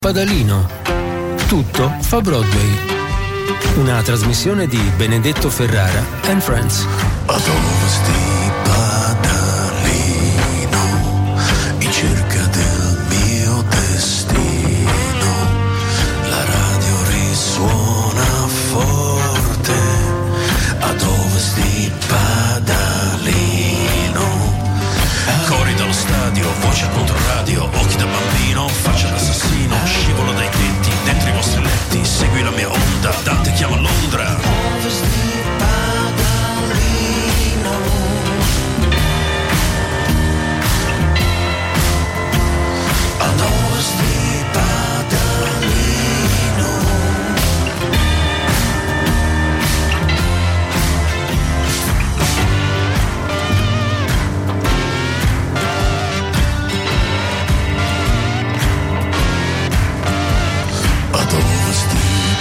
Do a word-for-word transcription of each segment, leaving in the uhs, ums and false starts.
Padalino. Tutto fa Broadway. Una trasmissione di Benedetto Ferrara and Friends. Ad ovest di Padalino, in cerca del mio destino, la radio risuona forte. Ad ovest di Padalino, cori dallo stadio, voce contro radio, occhi da bambino, faccia d'assassino, scivolo dai tetti, dentro i vostri letti, segui la mia onda, Dante chiama Londra. Ovest di Padalino, ad ovest di Padalino, ad ovest di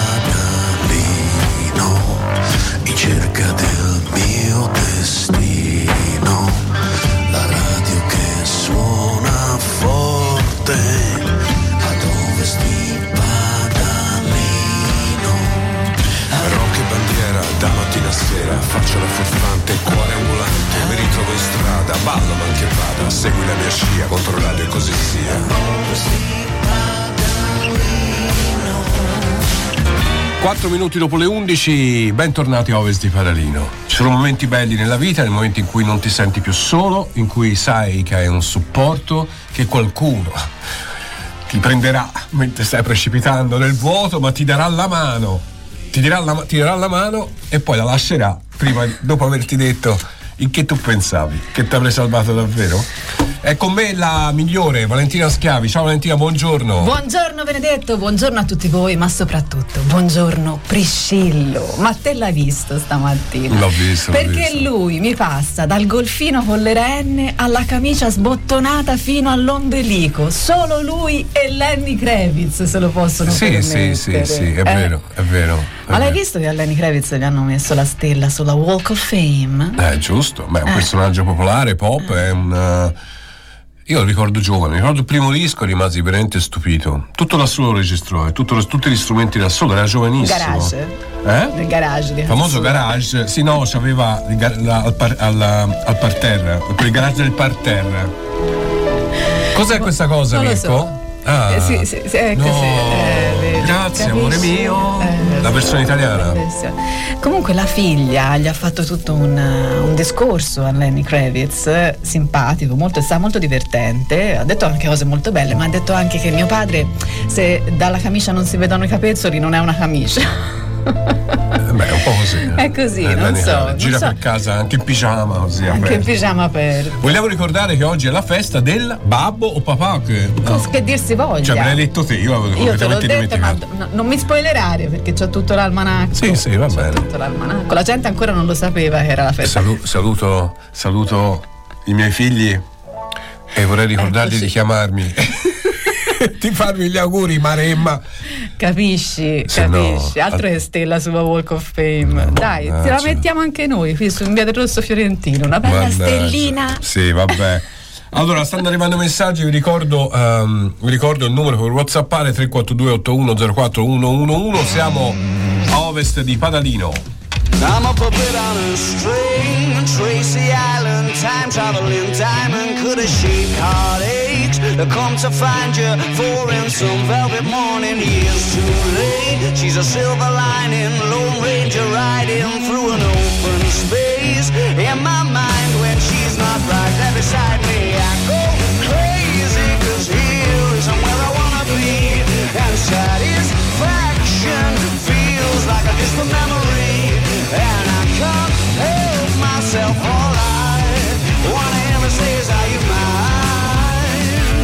Padalino, in cerca del mio destino, la radio che suona forte. Ad ovest di Padalino, rock e bandiera da mattina a sera, faccio la furfante, cuore ambulante, mi ritrovo in strada, ballo ma che vada, segui la mia scia, controllare così sia. Ovest di quattro minuti dopo le undici, bentornati a Ovest di Padalino. Ci sono momenti belli nella vita, nei momenti in cui non ti senti più solo, in cui sai che hai un supporto, che qualcuno ti prenderà mentre stai precipitando nel vuoto, ma ti darà la mano, ti darà la, ti darà la mano e poi la lascerà prima, dopo averti detto in che tu pensavi, che ti avrei salvato davvero. È con me la migliore, Valentina Schiavi. Ciao Valentina, buongiorno. Buongiorno Benedetto, buongiorno a tutti voi, ma soprattutto buongiorno Priscillo. Ma te l'hai visto stamattina? L'ho visto. Perché l'ho visto. Lui mi passa dal golfino con le renne alla camicia sbottonata fino all'ombelico. Solo lui e Lenny Kravitz se lo possono sì, permettere. Sì, sì, sì, è eh? vero, è vero. È ma l'hai vero. visto che a Lenny Kravitz gli hanno messo la stella sulla Walk of Fame? Eh, giusto. Beh, è un Eh. personaggio popolare, pop, Eh. è un... Io lo ricordo giovane, ricordo il primo disco e rimasi veramente stupito. Tutto da solo registrò, e tutto, tutti gli strumenti da solo, era giovanissimo. Garage. Eh? Nel garage di Il famoso Azzurro. garage, sì, no, c'aveva il gar- la- al, par- al, al parterre, quel garage del parterre. Cos'è questa cosa, Non lo Mirko? so. Ah, Eh, sì, sì, sì, è no. così. Eh, vedi, Grazie, capisci? amore mio. Eh, La sì, versione italiana. bellissima. Comunque la figlia gli ha fatto tutto un, un discorso a Lenny Kravitz, eh, simpatico, molto, sta molto divertente, ha detto anche cose molto belle, ma ha detto anche che mio padre, se dalla camicia non si vedono i capezzoli, non è una camicia. Eh, Beh, è un po' così. È così, non Lenny so, Kravitz. non Gira so. per casa anche in pigiama, così Anche in aperto. pigiama aperto. Vogliamo ricordare che oggi è la festa del babbo o papà? Che, no. Cosa che dir si voglia. Cioè, me l'hai detto te, io avevo Io te l'ho completamente detto, ma dimenticato. no, non mi spoilerare perché c'ho tutto l'almanacco. Sì, sì, va C'ho bene. tutto l'almanacco. La gente ancora non lo sapeva che era la festa. Salu- saluto, saluto i miei figli e vorrei ricordargli Eccoci. di chiamarmi. Di farmi gli auguri, Maremma. Capisci, Se capisci. no, Altro al- che stella sulla Walk of Fame. Dai, mannaggia. te la mettiamo anche noi qui su in via del Rosso Fiorentino. Una bella Mannaggia. stellina. Sì, vabbè. Allora, stanno arrivando messaggi, vi ricordo, ehm, vi ricordo il numero per WhatsAppare tre quattro due otto uno zero quattro uno uno uno. Siamo a ovest di Padalino. I'm a puppet on a string, Tracy Island, time traveling diamond, could have shaped heartaches. I come to find you for in some velvet morning, years too late. She's a silver lining, Lone Ranger riding through an open space. In my mind when she's not right there beside me, I go crazy, cause here isn't where I wanna be. And satisfaction feels like a distant memory. And I can't help myself, all I wanna ever say is, are you mine?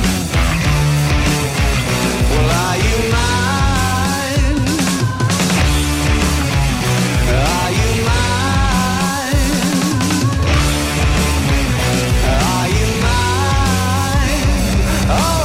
Well, are you mine? Are you mine? Are you mine? Oh,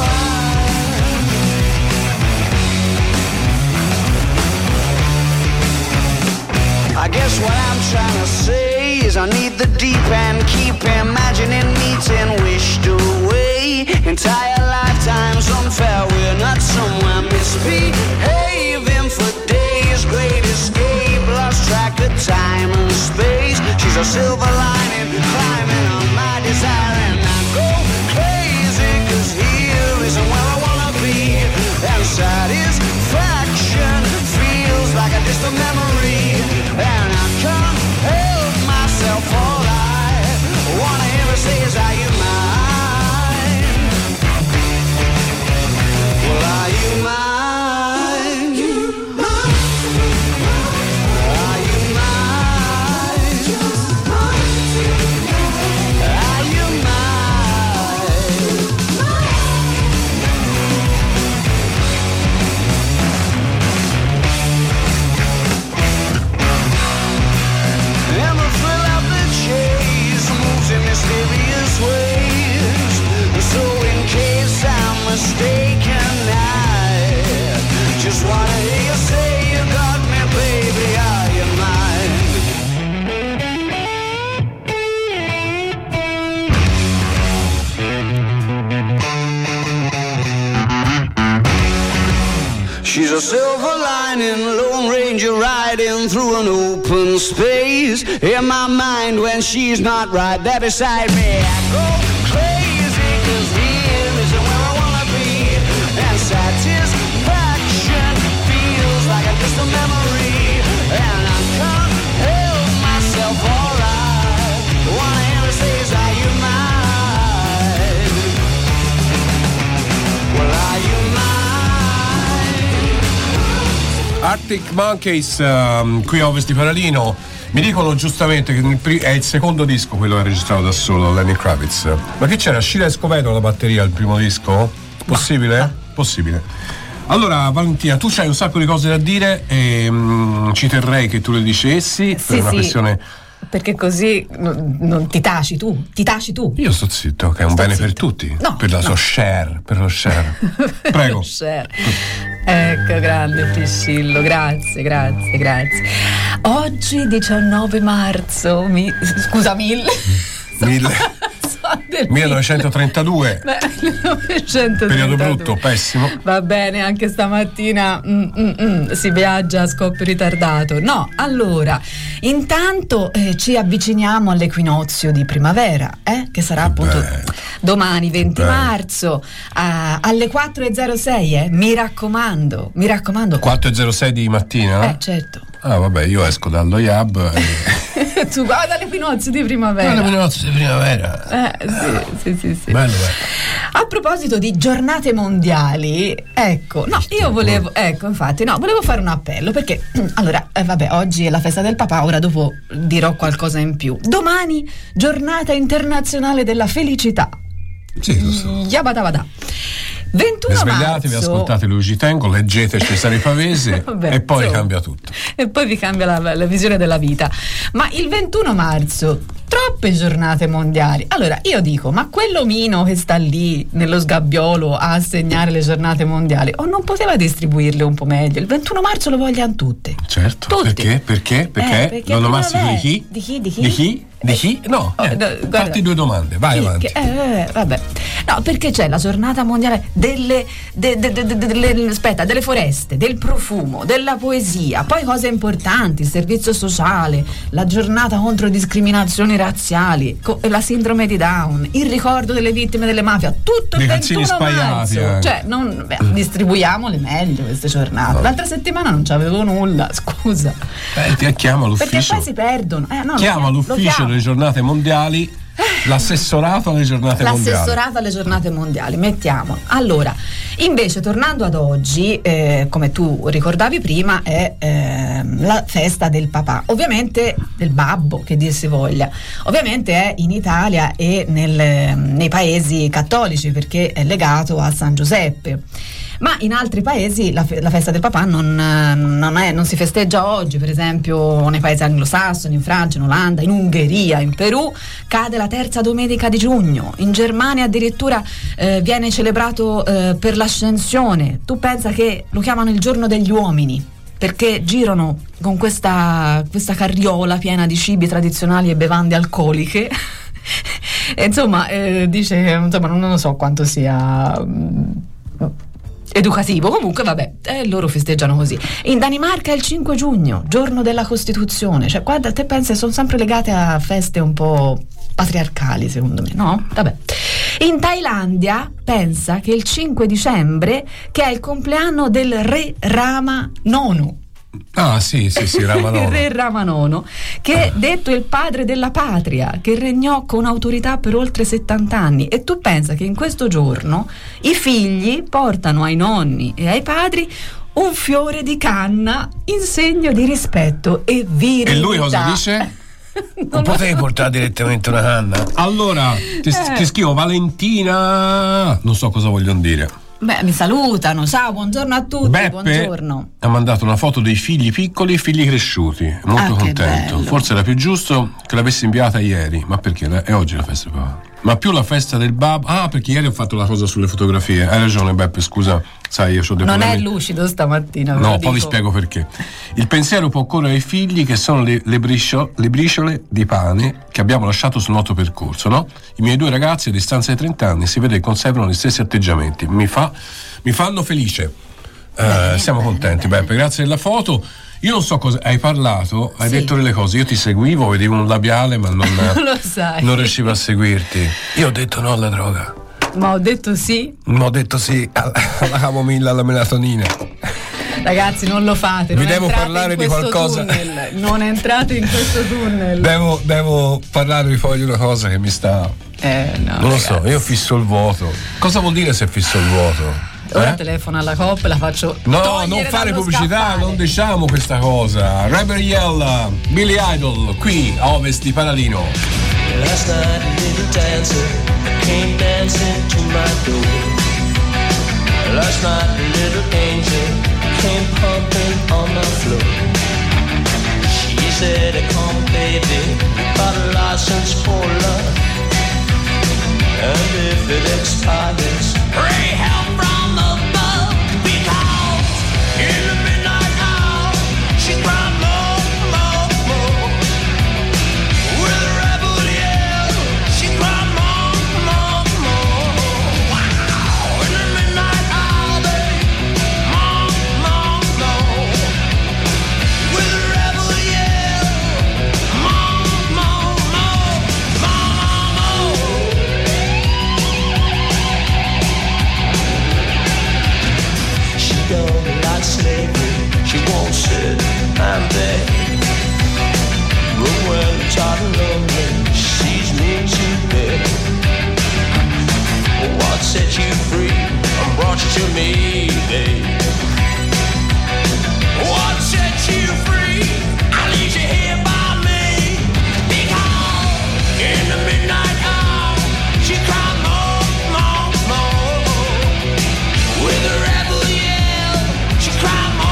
I guess what I'm trying to say is I need the deep end, keep imagining meeting wished away. Entire lifetimes unfair, we're not somewhere misbehaving for days. Great escape, lost track of time and space. She's a silver lining, climbing on my desire, and I go crazy, cause here isn't where I wanna be. And satisfaction feels like a distant memory, and I can't help myself. All I wanna hear her say is, are you mine? Well, are you mine? Mysterious ways. So in case I'm mistaken, I just wanna hear you say you got me, baby. Are you mine? She's a silver lining, Lone Ranger riding through an open space. In my mind when she's not right there beside me, I go crazy, cause here isn't where I wanna be. And satisfaction feels like a distant memory, and I can't help myself. All I wanna hear her say is, are you mine? Well, are you mine? Arctic Monkeys, um, qui a Ovest di Paralino. Mi dicono giustamente che nel pri- è il secondo disco quello che ha registrato da solo Lenny Kravitz. Ma che c'era? Sheila Escovedo alla batteria al primo disco? Possibile? Ma. Possibile. Allora Valentina, tu c'hai un sacco di cose da dire e um, ci terrei che tu le dicessi, sì, per una sì. questione. Perché così non, non ti taci tu, ti taci tu. Io sto zitto, che è un Sto bene zitto. per tutti. No, per la no. sua share, per lo share. Prego. Share. Ecco, grande Priscillo, grazie, grazie, grazie. Oggi diciannove marzo, mi, scusa, mille. Mille. millenovecentotrentadue. Beh, millenovecentotrentadue. Periodo brutto, pessimo. Va bene, anche stamattina mm, mm, mm, si viaggia a scoppio ritardato. No, allora, intanto eh, ci avviciniamo all'equinozio di primavera, eh, che sarà appunto bello. domani venti bello. marzo a, alle quattro e zero sei, eh, mi raccomando, mi raccomando. quattro e zero sei di mattina? Eh, certo. Ah, vabbè, io esco dallo Yab e... Tu guarda l'equinozio di primavera. L'equinozio di primavera. Eh, sì, sì, sì, sì. Bello, bello. A proposito di giornate mondiali, ecco, no, io volevo, ecco, infatti, no, volevo fare un appello perché, allora, eh, vabbè, oggi è la festa del papà, ora dopo dirò qualcosa in più. Domani, giornata internazionale della felicità. Sì, giusto. Yabadabada. ventuno Svegliatevi, marzo. ascoltate Luigi Tengo, leggete Cesare Pavese Vabbè, e poi insomma. cambia tutto. E poi vi cambia la, la visione della vita. Ma il ventuno marzo, troppe giornate mondiali. Allora, io dico, ma quell'omino che sta lì nello sgabbiolo a assegnare le giornate mondiali, o non poteva distribuirle un po' meglio? Il ventuno marzo lo vogliano tutte. Certo, Tutti. perché? Perché? Perché? Eh, perché L'onomastico vabbè, di chi? di chi? Di chi? Di chi? Di chi? No, Oh, eh, no, guarda. fatti due domande, vai Sì, avanti. che- eh, eh, vabbè. No, perché c'è la giornata mondiale delle, de- de- de- de- delle, aspetta, delle foreste, del profumo, della poesia, poi cose importanti, il servizio sociale, la giornata contro discriminazioni razziali, co- la sindrome di Down, il ricordo delle vittime delle mafie, tutto Dei il calzini ventuno spaiati, marzo. anche. Cioè, non, beh, distribuiamole meglio queste giornate. L'altra settimana non c'avevo nulla, scusa. Eh, ti chiama Perché l'ufficio. poi si perdono. Eh, no, lo Chiama lo l'ufficio chiamo. delle giornate mondiali, l'assessorato alle giornate mondiali. L'assessorato alle giornate mondiali, mettiamo. Allora, invece, tornando ad oggi, eh, come tu ricordavi prima, è eh, la festa del papà, ovviamente del babbo, che dir si voglia. Ovviamente è in Italia e nel, nei paesi cattolici, perché è legato a San Giuseppe. Ma in altri paesi la, fe- la festa del papà non, non, è, non si festeggia oggi, per esempio nei paesi anglosassoni, in Francia, in Olanda, in Ungheria, in Perù cade la terza domenica di giugno, in Germania addirittura eh, viene celebrato eh, per l'ascensione. Tu pensa che lo chiamano il giorno degli uomini, perché girano con questa, questa carriola piena di cibi tradizionali e bevande alcoliche. E insomma, eh, dice, insomma, non, non so quanto sia... educativo, comunque vabbè, eh, loro festeggiano così. In Danimarca è il cinque giugno, giorno della Costituzione, cioè guarda, te pensi, sono sempre legate a feste un po' patriarcali, secondo me, no? Vabbè. In Thailandia pensa che il cinque dicembre, che è il compleanno del re Rama nono. Ah sì, sì, sì, Rama nono. Il re Rama nono, che è detto il padre della patria, che regnò con autorità per oltre settanta anni. E tu pensa che in questo giorno i figli portano ai nonni e ai padri un fiore di canna in segno di rispetto e virilità. E lui cosa dice? Non, non potevi portare direttamente una canna? Allora ti, Eh. ti scrivo Valentina, non so cosa vogliono dire. Beh, mi salutano, ciao, buongiorno a tutti, Beppe buongiorno. ha mandato una foto dei figli piccoli e figli cresciuti, molto Ah, che contento. bello. Forse era più giusto che l'avessi inviata ieri, ma perché? È oggi la festa del papà. Ma più la festa del babbo. Ah, perché ieri ho fatto la cosa sulle fotografie. Hai ragione Beppe, scusa, sai, io ho dei Non problemi. è lucido stamattina. ve No, lo poi vi dico. spiego perché. Il pensiero può correre ai figli che sono le, le, briscio- le briciole di pane che abbiamo lasciato sul nostro percorso, no? I miei due ragazzi a distanza di trenta anni si vede che conservano gli stessi atteggiamenti. Mi fa, mi fanno felice. Eh, Bene, siamo bene, contenti, bene. Beppe, grazie della foto. Io non so cosa hai parlato, hai Sì. detto delle cose, io ti seguivo, vedevo un labiale, ma non, Lo sai. non riuscivo a seguirti. Io ho detto no alla droga. Ma ho detto sì. Ma ho detto sì alla, alla camomilla, alla melatonina. Ragazzi, non lo fate. Vi Non devo entrate parlare in di questo qualcosa. Tunnel. Non entrate in questo tunnel. Devo, devo parlarvi poi di una cosa che mi sta. Eh, no, Non lo ragazzi. so, io fisso il vuoto. Cosa vuol dire se fisso il vuoto? Ora Eh? telefono alla Coop e la faccio. No, togliere non fare dallo pubblicità, scaffale. non diciamo questa cosa. Rebel Yell, Billy Idol, qui a ovest di Paralino. Last night a little dancer came dancing to my door. Last night a little angel came pumping on the floor. She said, come baby, you got a license for love. And if it expires, pray help from above. Because in the midnight hour, she cried more, more, more. With a rebel yell, she cried more, more, more. Wow! In the midnight hour, babe, more, more, more. With a rebel yell, more, more, more, more, more. She don't like slavery, she won't sit and beg. But when I'm tired and lonely, she sees me to bed. What set you free and brought you to me, babe? What set you free? I leave you here by me. Because in the midnight hour, she cried more, more, more. With a rebel yell, she cried more.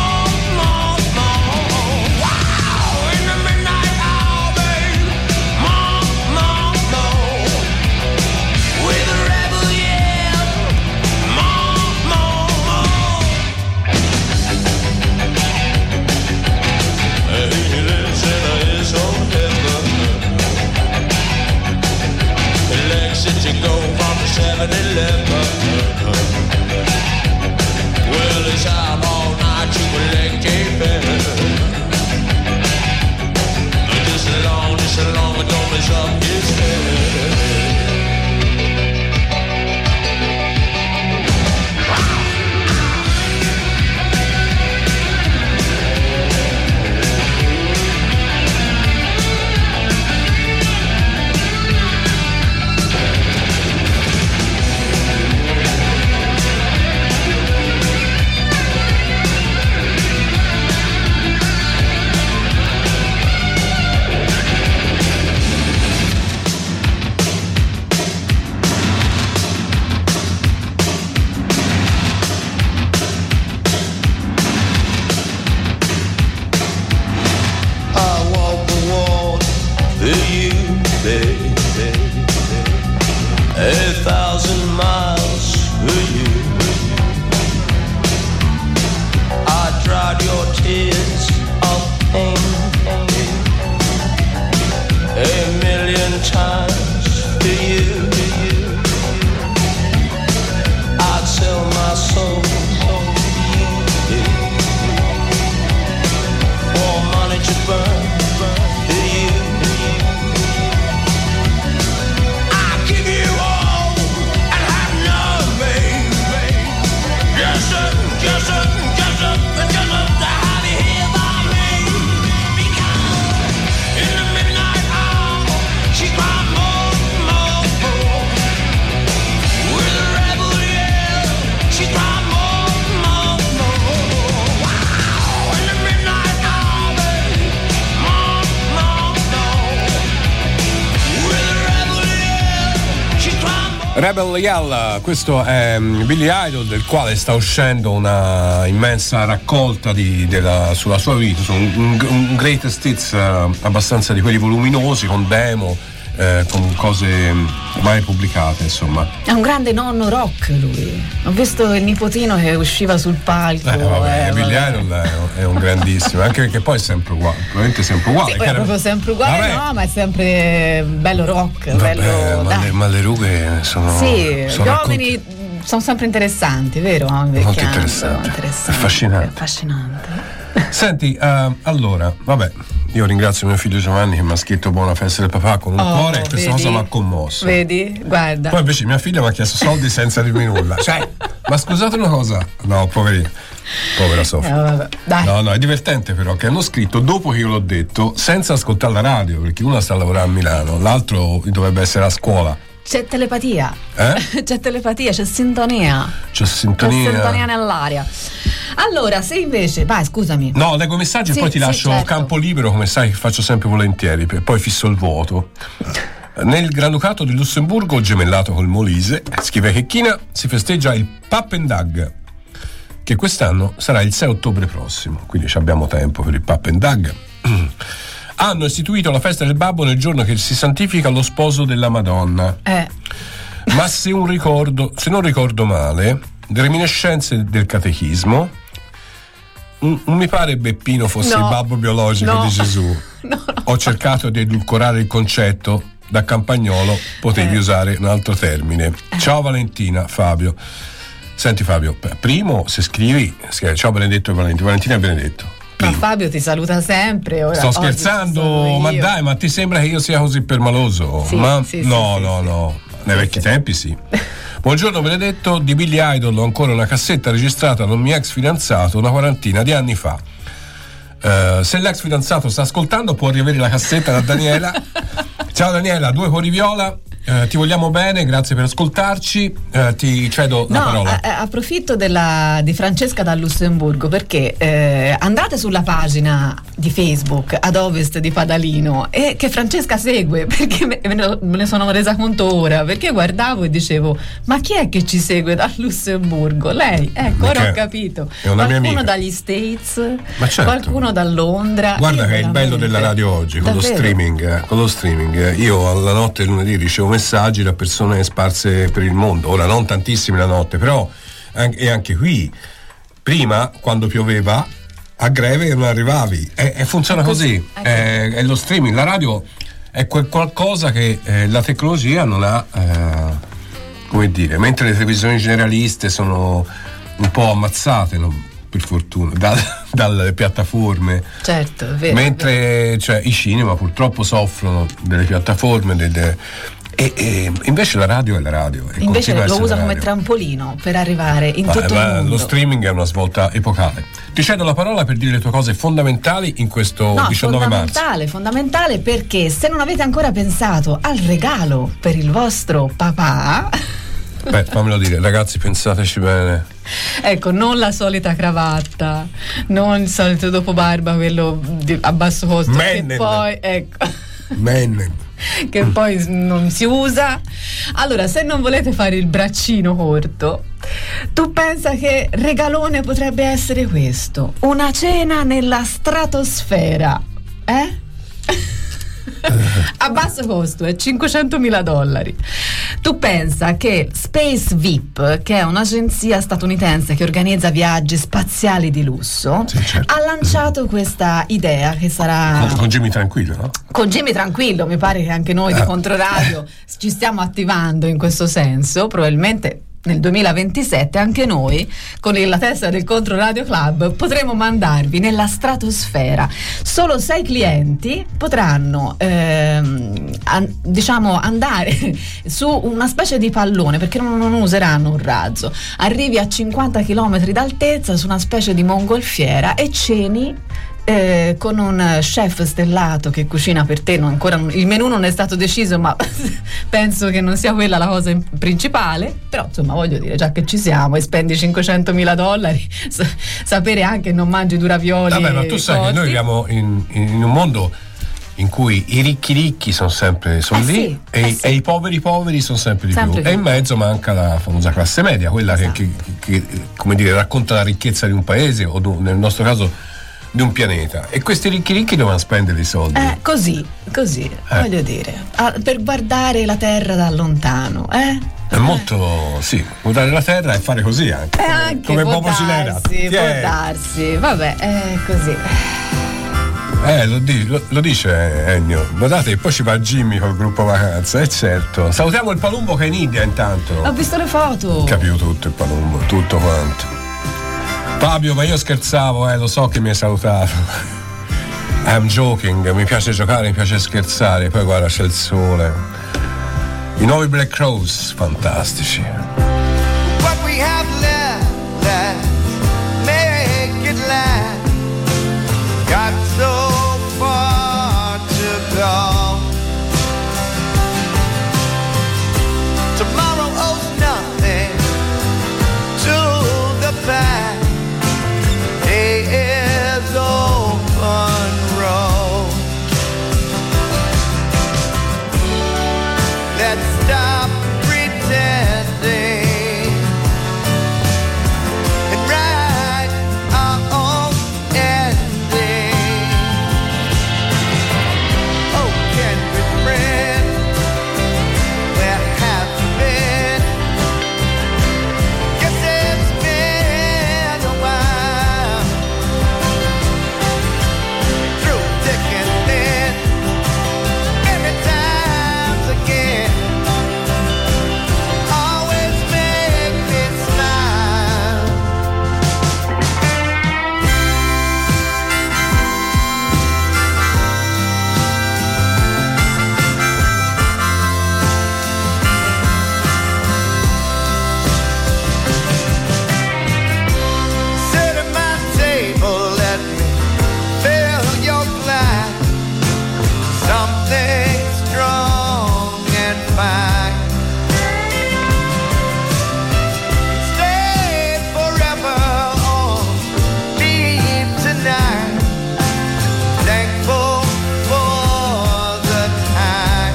Rebel Yell, questo è Billy Idol, del quale sta uscendo una immensa raccolta di, della, sulla sua vita, su un, un, un greatest hits uh, abbastanza di quelli voluminosi, con demo, eh, con cose mai pubblicate, insomma. È un grande nonno rock lui. Ho visto il nipotino che usciva sul palco. Eh, vabbè, eh, Billy vabbè. Idol è, è un grandissimo, anche perché poi è sempre uguale, probabilmente sempre uguale. Sì, è proprio sempre uguale, vabbè. no, ma è sempre bello rock, Vabbè, bello. ma, dai. le, ma le rughe sono. Sì, sono gli racconti- uomini sono sempre interessanti, vero? Molto interessante. interessante. Affascinante. Affascinante. Senti, uh, allora, vabbè, io ringrazio mio figlio Giovanni che mi ha scritto buona festa del papà con un Oh, cuore, e questa vedi? cosa mi ha commosso. Vedi? Guarda. Poi invece mia figlia mi ha chiesto soldi senza dirmi nulla. Cioè, ma scusate una cosa. No, poverina. Povera Sofia. Eh, vabbè, dai. No, no, è divertente però che hanno scritto dopo che io l'ho detto, senza ascoltare la radio, perché una sta a lavorare a Milano, l'altro dovrebbe essere a scuola. C'è telepatia. Eh? C'è telepatia, c'è sintonia. C'è sintonia. C'è sintonia nell'aria. Allora, se invece, vai, scusami. No, leggo i messaggi Sì, e poi ti sì, lascio certo. campo libero, come sai che faccio sempre volentieri, e poi fisso il vuoto. Nel Granducato di Lussemburgo, gemellato col Molise, scrive Checchina, si festeggia il Pappendag, che quest'anno sarà il sei ottobre prossimo, quindi ci abbiamo tempo per il Pappendag. Hanno istituito la festa del babbo nel giorno che si santifica lo sposo della Madonna. Eh. Ma se un ricordo, se non ricordo male, le reminiscenze del catechismo, un, un mi pare Beppino fosse No. il babbo biologico No. di Gesù. No, no. Ho cercato di edulcorare il concetto, da campagnolo potevi Eh. usare un altro termine. Ciao Valentina, Fabio. Senti Fabio, p- primo se scrivi, scrivi ciao Benedetto e Valentina, Valentina e Benedetto. Ma Primo. Fabio ti saluta sempre. Ora, Sto oggi scherzando, ci sono ma io. dai, ma ti sembra che io sia così permaloso? Sì, ma sì, sì, no, sì, no, sì. no. Nei Sì, vecchi sì. tempi sì. Buongiorno Benedetto, di Billy Idol ho ancora una cassetta registrata da un mio ex fidanzato una quarantina di anni fa. Eh, se l'ex fidanzato sta ascoltando può riavere la cassetta da Daniela. Ciao Daniela, due cuori viola. Eh, ti vogliamo bene, grazie per ascoltarci. Eh, ti cedo la No, parola. a- a- approfitto della, di Francesca da Lussemburgo perché eh, andate sulla pagina di Facebook ad ovest di Padalino e che Francesca segue, perché me, me ne- me ne sono resa conto ora, perché guardavo e dicevo ma chi è che ci segue da Lussemburgo? Lei, ecco, ora ho Perché capito. è una mia Qualcuno amica. dagli States, Ma certo. qualcuno da Londra. Guarda Io che è il bello veramente- della radio oggi, con lo Davvero? streaming, eh, con lo streaming. eh, Io alla notte lunedì ricevo messaggi da persone sparse per il mondo. Ora non tantissimi la notte, però an- e anche qui prima quando pioveva a Greve non arrivavi e, e funziona È così. così, è È, è lo streaming, la radio è quel qualcosa che eh, la tecnologia non ha, eh, come dire, mentre le televisioni generaliste sono un po' ammazzate, no? Per fortuna, da- dalle piattaforme. Certo, è vero, è vero. Mentre cioè, i cinema purtroppo soffrono delle piattaforme, delle, e, e invece la radio è la radio. E Invece continua a lo essere usa la come radio. trampolino per arrivare in Ma- tutto ma il mondo. lo streaming è una svolta epocale. Ti cedo la parola per dire le tue cose fondamentali in questo No, diciannove marzo. fondamentale, fondamentale perché se non avete ancora pensato al regalo per il vostro papà, Beh, fammelo dire, ragazzi, pensateci bene. ecco, non la solita cravatta, non il solito dopo barba, quello di- a basso costo, che Mennen. poi, ecco, Men. che poi non si usa. Allora, se non volete fare il braccino corto, tu pensa che regalone potrebbe essere questo: una cena nella stratosfera, eh? A basso costo, è cinquecentomila dollari. Tu pensa che Space V I P, che è un'agenzia statunitense che organizza viaggi spaziali di lusso, Sì, certo. ha lanciato questa idea che sarà Con, con Jimmy tranquillo, no? con Jimmy tranquillo. Mi pare che anche noi di Eh. Controradio ci stiamo attivando in questo senso. Probabilmente nel duemilaventisette anche noi con il- la testa del Controradio Club potremo mandarvi nella stratosfera. Solo sei clienti potranno ehm, an- diciamo andare su una specie di pallone, perché non, non useranno un razzo. Arrivi a cinquanta chilometri d'altezza su una specie di mongolfiera e ceni eh, con un chef stellato che cucina per te. Non, ancora non- il menù non è stato deciso, ma penso che non sia quella la cosa in- principale. Però insomma, voglio dire, già che ci siamo e spendi cinquecentomila dollari, sa- sapere anche che non mangi due ravioli. Vabbè, ma tu sai che cotti. noi viviamo in, in un mondo in cui i ricchi ricchi sono sempre sono Eh lì sì, e, eh sì. e i poveri poveri sono sempre di Sempre più. di E in più. mezzo manca la famosa classe media, quella che, Esatto. che, che, come dire, racconta la ricchezza di un paese o du- nel nostro caso di un pianeta. E questi ricchi ricchi devono spendere i soldi. Eh, così, così, voglio dire, ah, per guardare la terra da lontano, eh? È molto, sì, guardare la terra e fare così anche. Eh, come- anche come può Bobo Cilera. darsi, può Tiè. darsi, vabbè, è così. Eh, lo, di- lo- lo dice Ennio. Guardate, poi ci va Jimmy col gruppo vacanza, eh certo. Salutiamo il Palumbo che è in India intanto. Ho visto le foto. Capivo tutto il Palumbo, tutto quanto. Fabio, ma io scherzavo, eh, lo so che mi hai salutato. I'm joking, mi piace giocare, mi piace scherzare, poi guarda c'è il sole. I nuovi Black Crowes, fantastici. What we have left, let's make it last. Got so far to go. Tomorrow owes nothing to the past. Day is open road. Let's stop pretending and write our own ending. Oh, kindred friend, where have you been? Guess it's been a while. Through thick and thin, many times again. Always make me smile. Sit at my table, let me fill your glass. Something strong and fine. Stay forever on me tonight. Thankful for the time.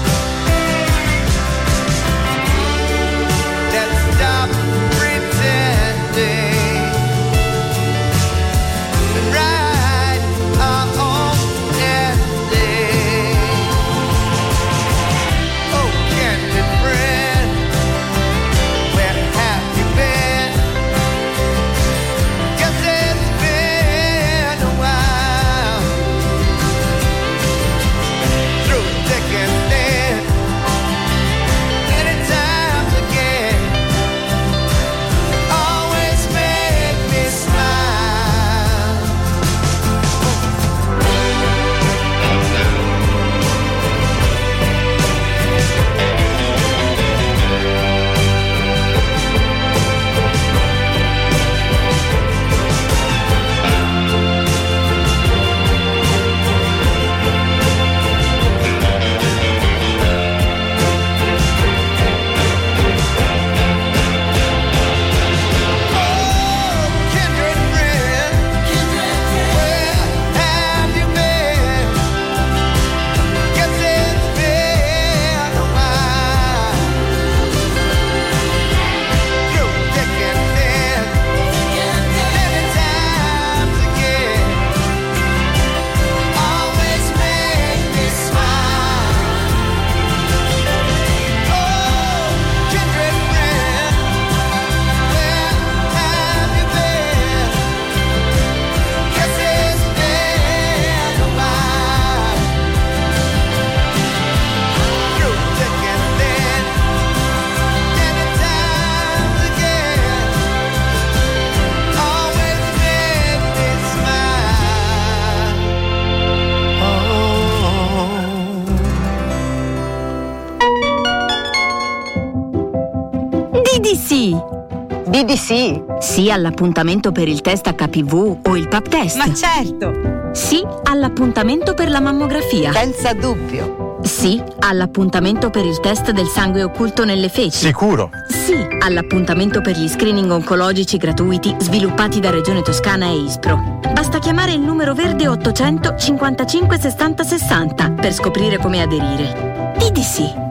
Let's stop pretending and write our own ending. Oh, candid friend, where have you been? Guess it's been a while. Through thick and thin, many times again. Always make me smile. Oh, kindred friend, where have you been? Guess it's been a while. Through thick and thin, many times again. Always make me smile. Oh, kindred friend, where have you been? Guess it's been a while. Through thick and thin, many times again. Always make me smile. Oh. D D C. D D C? Sì all'appuntamento per il test H P V o il pap test. Ma certo, Sì all'appuntamento per la mammografia. senza dubbio. Sì all'appuntamento per il test del sangue occulto nelle feci. Sicuro. Sì all'appuntamento per gli screening oncologici gratuiti sviluppati da Regione Toscana e ISPRO. Basta chiamare il numero verde ottocento cinquantacinque sessanta sessanta per scoprire come aderire. Di di sì.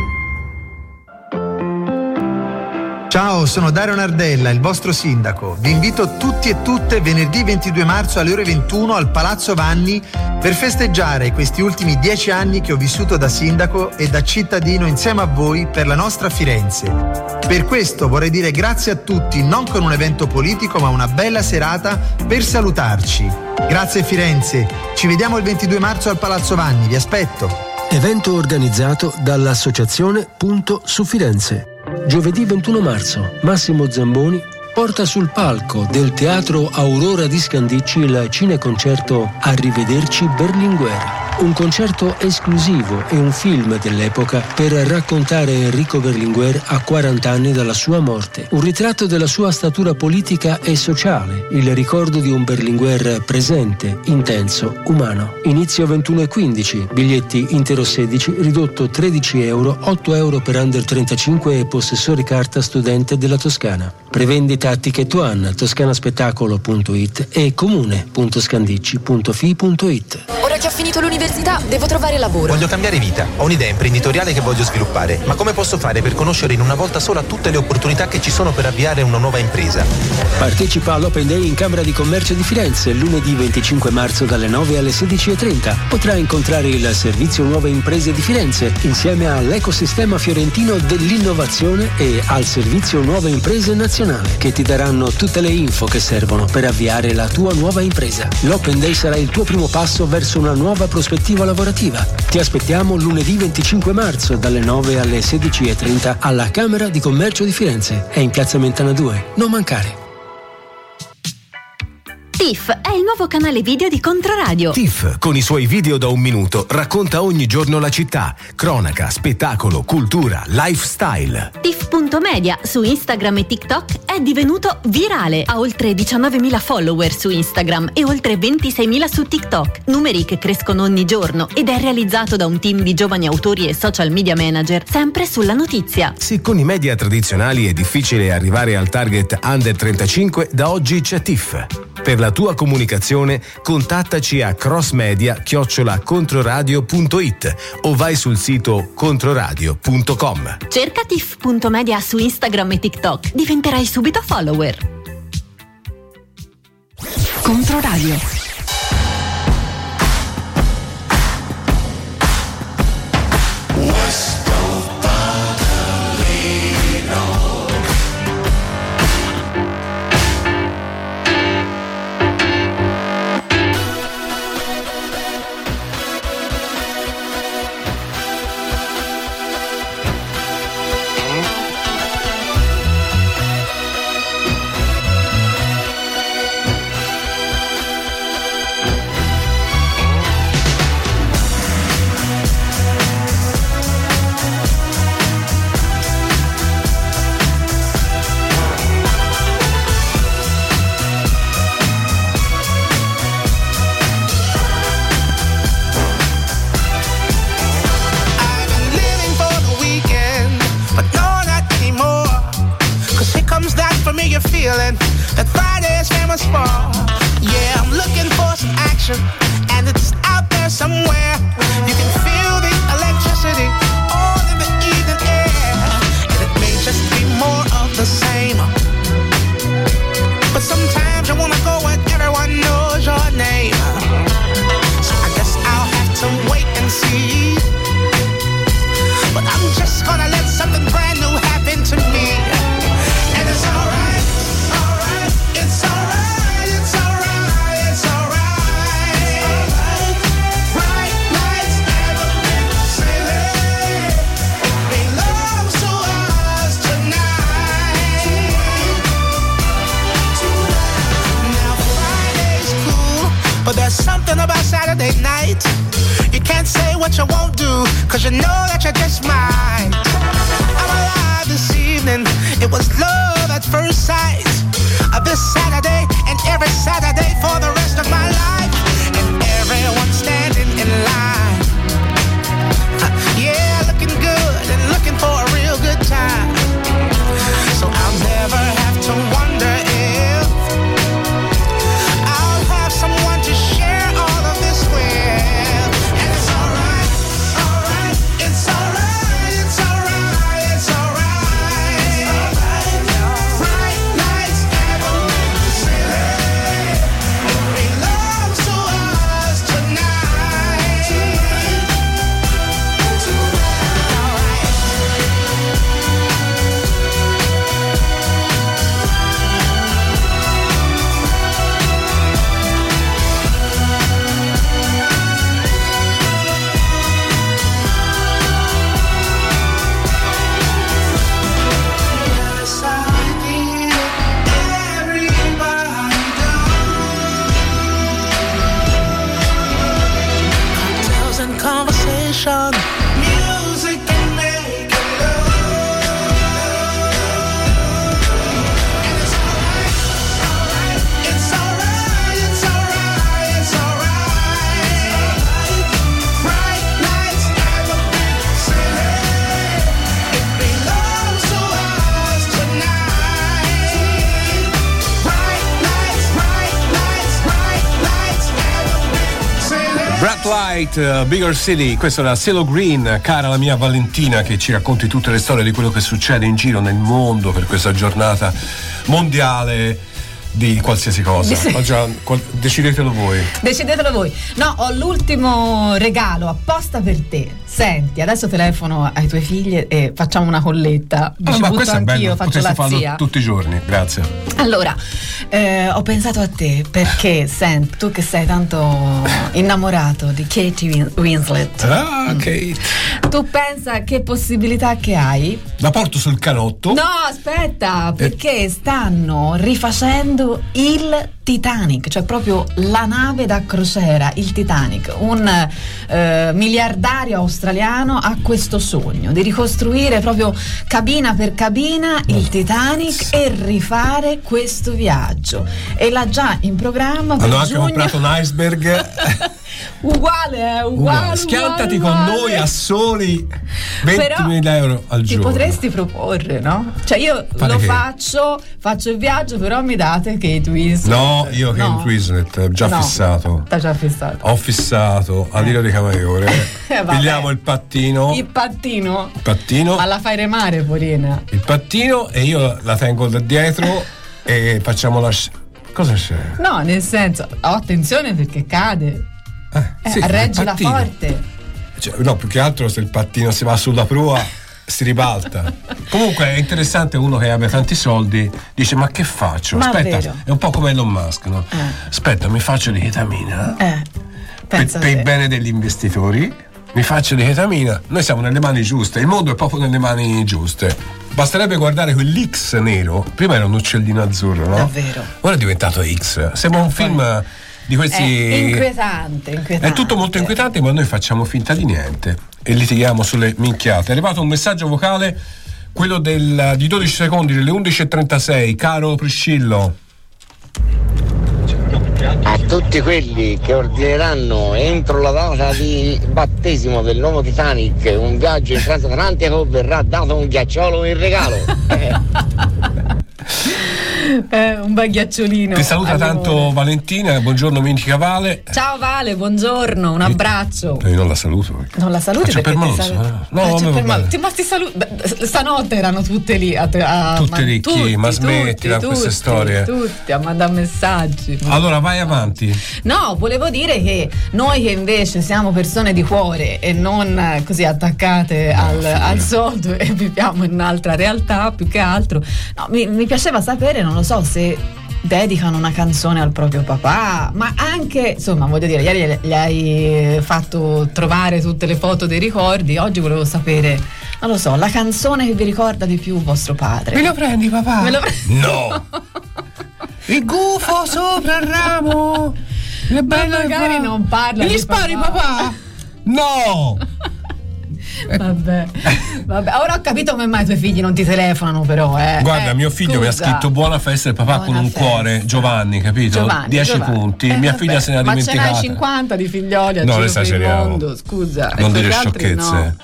Ciao, sono Dario Nardella, il vostro sindaco. Vi invito tutti e tutte venerdì ventidue marzo alle ore ventuno al Palazzo Vanni per festeggiare questi ultimi dieci anni che ho vissuto da sindaco e da cittadino insieme a voi per la nostra Firenze. Per questo vorrei dire grazie a tutti, non con un evento politico, ma una bella serata per salutarci. Grazie Firenze, ci vediamo il ventidue marzo al Palazzo Vanni, vi aspetto. Evento organizzato dall'associazione Punto su Firenze. Giovedì ventuno marzo, Massimo Zamboni porta sul palco del Teatro Aurora di Scandicci il cineconcerto Arrivederci Berlinguer. Un concerto esclusivo e un film dell'epoca per raccontare Enrico Berlinguer a quaranta anni dalla sua morte. Un ritratto della sua statura politica e sociale, il ricordo di un Berlinguer presente, intenso, umano. Inizio ventuno e quindici, biglietti intero sedici, ridotto tredici euro, otto euro per under trentacinque e possessori carta studente della Toscana. Prevendita Ticket One, toscanaspettacolo punto it e comune punto scandicci punto fi punto it. Ora che ho finito l'università, devo trovare lavoro. Voglio cambiare vita, ho un'idea imprenditoriale che voglio sviluppare, ma come posso fare per conoscere in una volta sola tutte le opportunità che ci sono per avviare una nuova impresa? Partecipa all'Open Day in Camera di Commercio di Firenze lunedì venticinque marzo dalle nove alle sedici e trenta. Potrai incontrare il Servizio Nuove Imprese di Firenze insieme all'ecosistema fiorentino dell'innovazione e al Servizio Nuove Imprese nazionale, che ti daranno tutte le info che servono per avviare la tua nuova impresa. L'Open Day sarà il tuo primo passo verso una nuova prospettiva lavorativa. Ti aspettiamo lunedì venticinque marzo dalle nove alle sedici e trenta alla Camera di Commercio di Firenze. È in Piazza Mentana due. Non mancare. Tiff è il nuovo canale video di Controradio. Tiff, con i suoi video da un minuto, racconta ogni giorno la città. Cronaca, spettacolo, cultura, lifestyle. Tiff punto media su Instagram e TikTok è divenuto virale. Ha oltre diciannovemila follower su Instagram e oltre ventiseimila su TikTok. Numeri che crescono ogni giorno ed è realizzato da un team di giovani autori e social media manager, sempre sulla notizia. Se con i media tradizionali è difficile arrivare al target under trentacinque, da oggi c'è Tiff. Per la tua comunicazione contattaci a crossmedia chiocciola controradio punto it o vai sul sito controradio punto com. Cerca Tiff punto media su Instagram e TikTok, diventerai subito follower. Controradio. Bright Light, uh, Bigger City, questo era CeeLo Green, cara la mia Valentina, che ci racconti tutte le storie di quello che succede in giro nel mondo per questa giornata mondiale di qualsiasi cosa. Sì. Ho già, qual, decidetelo voi. Decidetelo voi. No, ho l'ultimo regalo apposta per te. Senti, adesso telefono ai tuoi figli e facciamo una colletta. Ah, ma questo è anch'io, bello, faccio potresti la farlo zia. tutti i giorni, grazie. Allora, eh, ho pensato a te perché, senti, tu che sei tanto innamorato di Kate Winslet. Ah, Kate. Tu pensa che possibilità che hai? La porto sul canotto. No, aspetta, perché stanno rifacendo il Titanic, cioè proprio la nave da crociera, il Titanic. Un eh, miliardario australiano ha questo sogno di ricostruire proprio cabina per cabina il Titanic e rifare questo viaggio, e l'ha già in programma per hanno anche giugno. comprato un iceberg. Uguale, eh, uguale. Schiantati uguale, con uguale. noi a soli ventimila euro al ti giorno. potresti proporre, no? Cioè io Fare lo che? faccio, faccio il viaggio, però mi date Kate Winslet. No, io Kate No. Winslet, già No, fissato. t'ha già fissato. Ho fissato a Lido di Camaiore. Eh, vabbè. Pigliamo il pattino. Il pattino. Il pattino. Ma la fai remare, porina. Il pattino e io la tengo da dietro e facciamo la. sc- Cosa c'è? No, nel senso, oh, attenzione perché cade. Eh, sì, reggila il pattino. forte. Cioè, no, più che altro se il pattino si va sulla prua si ribalta. Comunque è interessante, uno che abbia tanti soldi dice: ma che faccio? Ma Aspetta, vero. è un po' come Elon Musk, no? Eh. Aspetta, mi faccio di ketamina Eh, per, pensa per il te. bene degli investitori. Mi faccio di ketamina. Noi siamo nelle mani giuste, il mondo è proprio nelle mani giuste. Basterebbe guardare quell'X nero. Prima era un uccellino azzurro, no? Davvero. Ora è diventato X. Sembra un film di questi. È inquietante, inquietante. È tutto molto inquietante, ma noi facciamo finta di niente e litighiamo sulle minchiate. È arrivato un messaggio vocale, quello del, di dodici secondi, delle undici e trentasei. Caro Priscillo. A tutti quelli che ordineranno entro la data di battesimo del nuovo Titanic un viaggio in transatlantico verrà dato un ghiacciolo in regalo. Eh, un bel ghiacciolino. Ti saluta al tanto limone. Valentina, buongiorno Minica Vale. Ciao Vale, buongiorno, un abbraccio. Io non la saluto. perché- Non la saluti Faccio perché per ti maloso, salu- eh. No, Faccio vabbè, per vabbè. mal- ti- ma ti saluto. Stanotte erano tutte lì a, a Tutte ma- lì, chi? tutti, Ma smettila tutti, queste tutti, storie. Tutti a mandare messaggi. Allora vai avanti. No, volevo dire che noi che invece siamo persone di cuore e non eh, così attaccate al, al soldo e viviamo in un'altra realtà più che altro, no, mi, mi piaceva sapere, non lo so, se dedicano una canzone al proprio papà, ma anche, insomma, voglio dire, ieri gli hai fatto trovare tutte le foto dei ricordi, oggi volevo sapere, non lo so, la canzone che vi ricorda di più vostro padre. Me lo prendi, papà? Me lo prendi? No. Il gufo sopra il ramo. Che Ma bello che magari fa. non parla E gli di spari, papà. papà? No. Vabbè, vabbè, ora ho capito come mai i tuoi figli non ti telefonano, però. Eh. Guarda, Eh, mio figlio mi ha scusa. scritto buona festa del papà Buona con un festa. cuore, Giovanni, capito? Giovanni, dieci Giovanni. punti. Eh, Mia vabbè, figlia se ne ha ma dimenticata. ce n'hai cinquanta di figlioli a No, giro per il esageriamo. mondo, scusa. Non e dire quegli altri sciocchezze. no.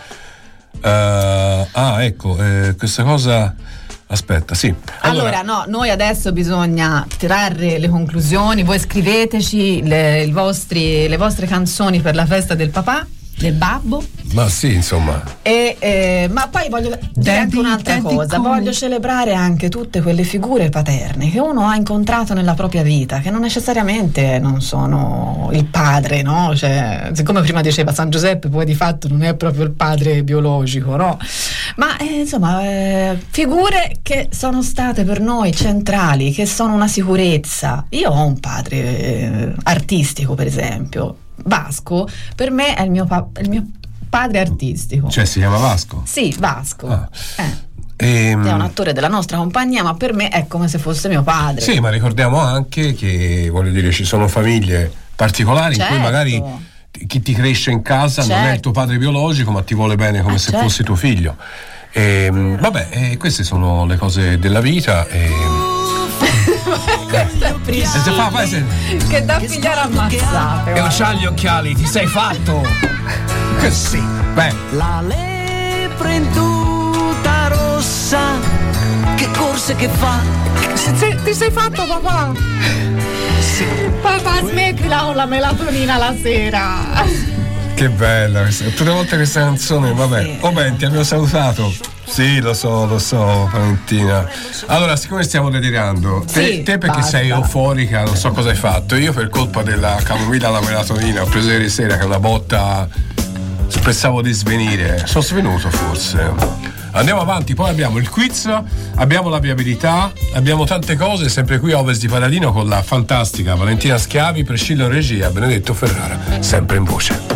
Eh, ah, ecco, eh, questa cosa. Aspetta, sì. Allora, no, noi adesso bisogna trarre le conclusioni. Voi scriveteci le, il vostri, le vostre canzoni per la festa del papà, del babbo. Ma sì, insomma. E, eh, ma poi voglio dire anche un'altra daddy cosa, cool. voglio celebrare anche tutte quelle figure paterne che uno ha incontrato nella propria vita, che non necessariamente non sono il padre, no? Cioè, siccome prima diceva San Giuseppe, poi di fatto non è proprio il padre biologico, no? Ma eh, insomma, eh, figure che sono state per noi centrali, che sono una sicurezza. Io ho un padre eh, artistico, per esempio. Vasco per me è il mio, pa- il mio padre artistico. Cioè si chiama Vasco? Sì, Vasco. Ah. Eh. Ehm, È un attore della nostra compagnia, ma per me è come se fosse mio padre. Sì, ma ricordiamo anche che, voglio dire, ci sono famiglie particolari Certo. in cui magari chi ti cresce in casa non è il Certo. tuo padre biologico, ma ti vuole bene come Eh, se certo. fossi tuo figlio. E, vabbè, eh, queste sono le cose della vita. E... Questo è Priscilla, E se fa, fai se- che da figliare ammazzate. E non c'ha gli occhiali, ti sei fatto. Che sì, beh. La lepre in tuta rossa, che corse che fa. Ti sei fatto, papà? Papà, smettila con la melatonina la sera. Che bella questa, tutte le volte questa canzone, vabbè. Sì. Oh ben, ti abbiamo salutato. Sì, lo so, lo so, Valentina. Allora, siccome stiamo delirando, te, sì, te perché basta. Sei euforica, non so cosa hai fatto. Io per colpa della camomilla alla melatonina ho preso ieri sera che è una botta, pensavo di svenire. Sono svenuto forse. Andiamo avanti, poi abbiamo il quiz, abbiamo la viabilità, abbiamo tante cose, sempre qui a Ovest di Paladino con la fantastica Valentina Schiavi, Priscilla in regia, Benedetto Ferrara, sempre in voce.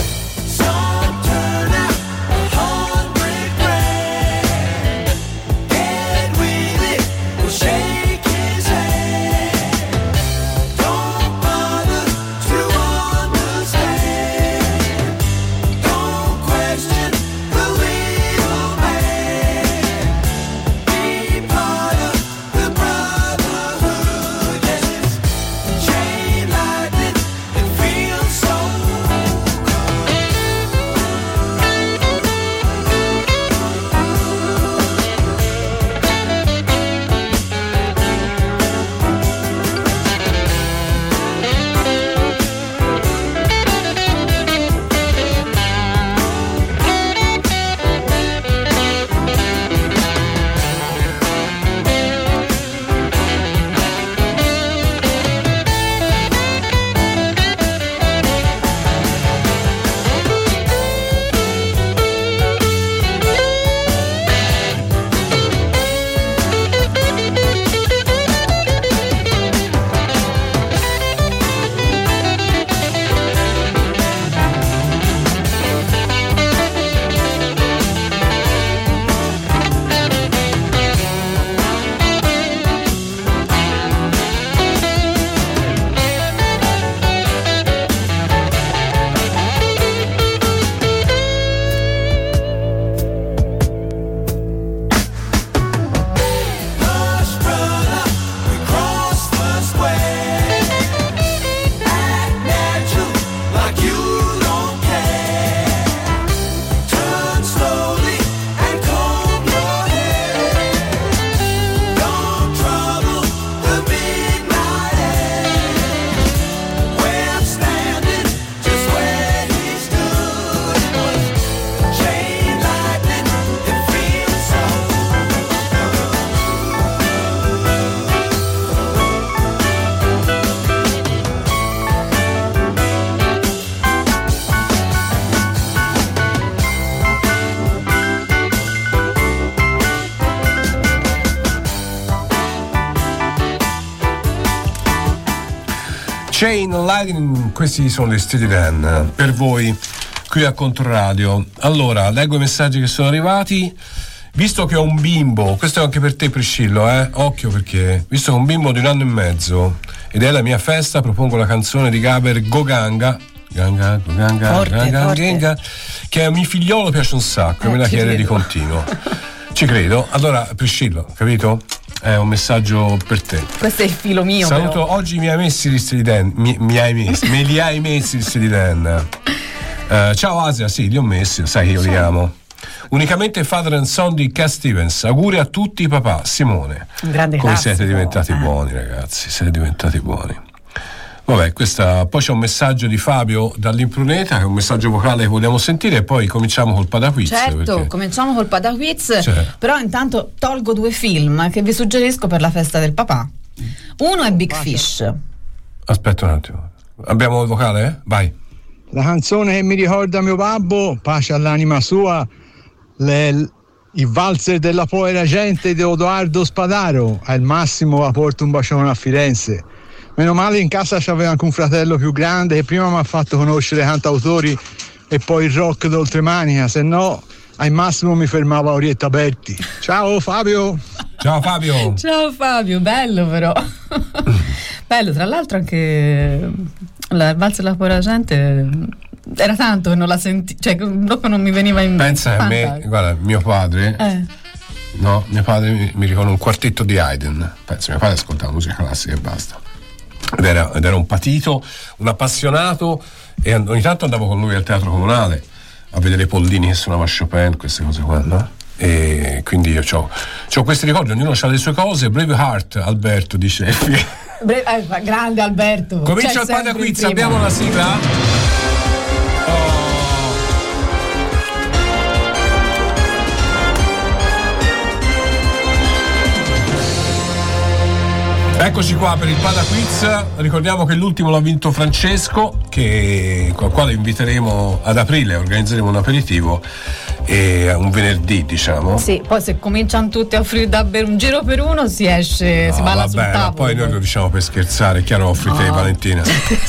Chain Lightning, questi sono gli Steely Dan per voi qui a Controradio. Allora, leggo i messaggi che sono arrivati. Visto che ho un bimbo, questo è anche per te Priscillo, eh? Occhio, perché visto che ho un bimbo di un anno e mezzo ed è la mia festa, propongo la canzone di Gaber Goganga Ganga, Ganga, forte, Ganga, forte. Ganga, che a mio figliolo piace un sacco, eh, me la chiede credo. Di continuo. Ci credo. Allora, Priscillo, capito? È un messaggio per te. Questo è il filo mio. Saluto, però. Oggi mi hai messi gli Steely Dan. Mi, mi hai messi, me li hai messi gli Steely Dan. Uh, ciao Asia, sì, li ho messi, sai che io li amo. Unicamente Father and Son di Cat Stevens. Auguri a tutti papà. Simone. Un grande Come classico. Siete diventati eh. buoni, ragazzi, siete diventati buoni. Vabbè, questa, poi c'è un messaggio di Fabio dall'Impruneta, che è un messaggio vocale che vogliamo sentire, e poi cominciamo col Padaquiz. Certo, perché... cominciamo col Padaquiz, cioè. Però intanto tolgo due film che vi suggerisco per la festa del papà. Uno è Big Fish. Aspetta un attimo, abbiamo il vocale? Eh? Vai. La canzone che mi ricorda mio babbo, pace all'anima sua, le, il valzer della povera gente di Odoardo Spadaro. Al massimo va porto un bacione a Firenze. Meno male in casa c'aveva anche un fratello più grande che prima mi ha fatto conoscere cantautori e poi il rock d'oltremanica, se no al massimo mi fermava a Orietta Berti. Ciao Fabio. Ciao Fabio. Ciao Fabio, bello però. Bello, tra l'altro anche la valzer della povera gente era tanto che non la senti, cioè dopo non mi veniva in mente. Pensa a me, guarda, mio padre eh. no, mio padre mi, mi ricorda un quartetto di Haydn. Pensa, mio padre ascoltava musica classica e basta. Ed era, ed era un patito, un appassionato, e ogni tanto andavo con lui al teatro comunale a vedere Pollini che suonava Chopin, queste cose qua, no? E quindi io c'ho, c'ho questi ricordi, ognuno ha le sue cose. Braveheart, Alberto dice Bre- eh, grande Alberto. Comincia il Pada Quiz, abbiamo la sigla? Oh. Eccoci qua per il Pada Quiz. Ricordiamo che l'ultimo l'ha vinto Francesco, che, con il quale inviteremo ad aprile, organizzeremo un aperitivo e un venerdì, diciamo. Sì, poi se cominciano tutti a offrire da bere un giro per uno si esce, no, si balla vabbè, sul tavolo. Poi noi lo diciamo per scherzare, è chiaro, offrite no. Valentina.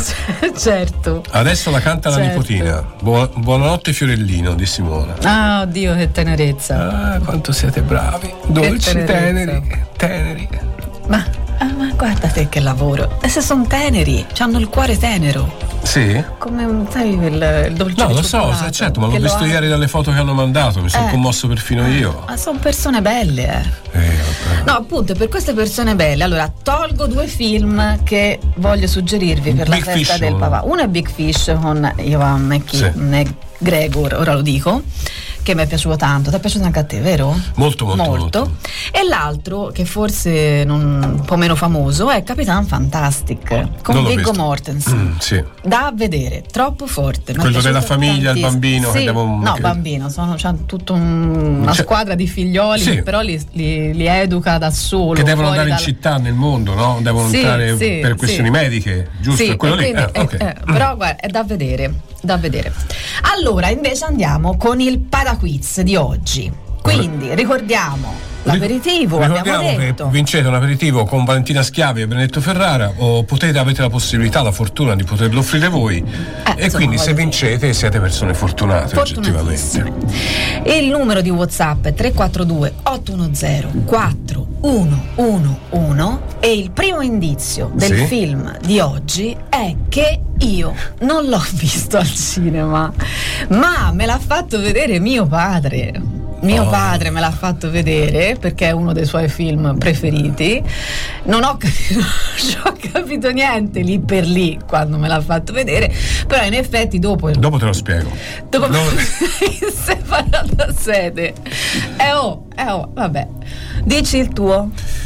Certo. Adesso la canta certo. la nipotina. Buon, buonanotte Fiorellino di Simona. Ah, oddio, che tenerezza. Ah, quanto siete bravi. Dolci, teneri, teneri. Ma, ah, ma guarda te che lavoro. E se sono teneri, hanno il cuore tenero. Sì? Come un, sai, il, il dolce. No, lo so, certo, ma l'ho visto lo ieri dalle foto che hanno mandato, mi sono eh. commosso perfino io. Ma sono persone belle, eh. eh no, appunto, per queste persone belle, allora tolgo due film che voglio suggerirvi per Big la festa Fish, del papà. Uno è Big Fish con Ewan McGregor, ora lo dico, che mi è piaciuto tanto. Ti è piaciuto anche a te, vero? Molto, molto, molto. molto. E l'altro, che forse non, un po' meno famoso, è Capitan Fantastic con Viggo Mortensen. Mm, sì. Da vedere, troppo forte. Quello della famiglia, tantissimo. Il bambino sì, che devo... No, che... bambino, sono, c'ha tutta un, una c'è... squadra di figlioli, sì. però li, li, li educa da solo. Che devono andare dalla... in città, nel mondo, no? Devono sì, entrare sì, per questioni sì. mediche, giusto? Sì, è quello lì. Quindi, eh, okay. eh, però guarda, è da vedere, da vedere. Allora, invece andiamo con il Pada Quiz di oggi. Quindi, ricordiamo l'aperitivo, ricordiamo abbiamo detto. Che vincete un aperitivo con Valentina Schiavi e Benedetto Ferrara, o potete, avete la possibilità, la fortuna di poterlo offrire voi, eh, e insomma, quindi se vincete dire. siete persone fortunate oggettivamente. Il numero di WhatsApp è tre quattro due otto uno zero quattro uno uno uno e il primo indizio del sì? film di oggi è che io non l'ho visto al cinema, ma me l'ha fatto vedere mio padre. Mio oh. padre me l'ha fatto vedere perché è uno dei suoi film preferiti. Non ho capito, non ho capito niente lì per lì quando me l'ha fatto vedere, però in effetti dopo dopo te lo spiego. Dopo no. si è parlata sede. Eh oh, eh oh, vabbè. Dici il tuo.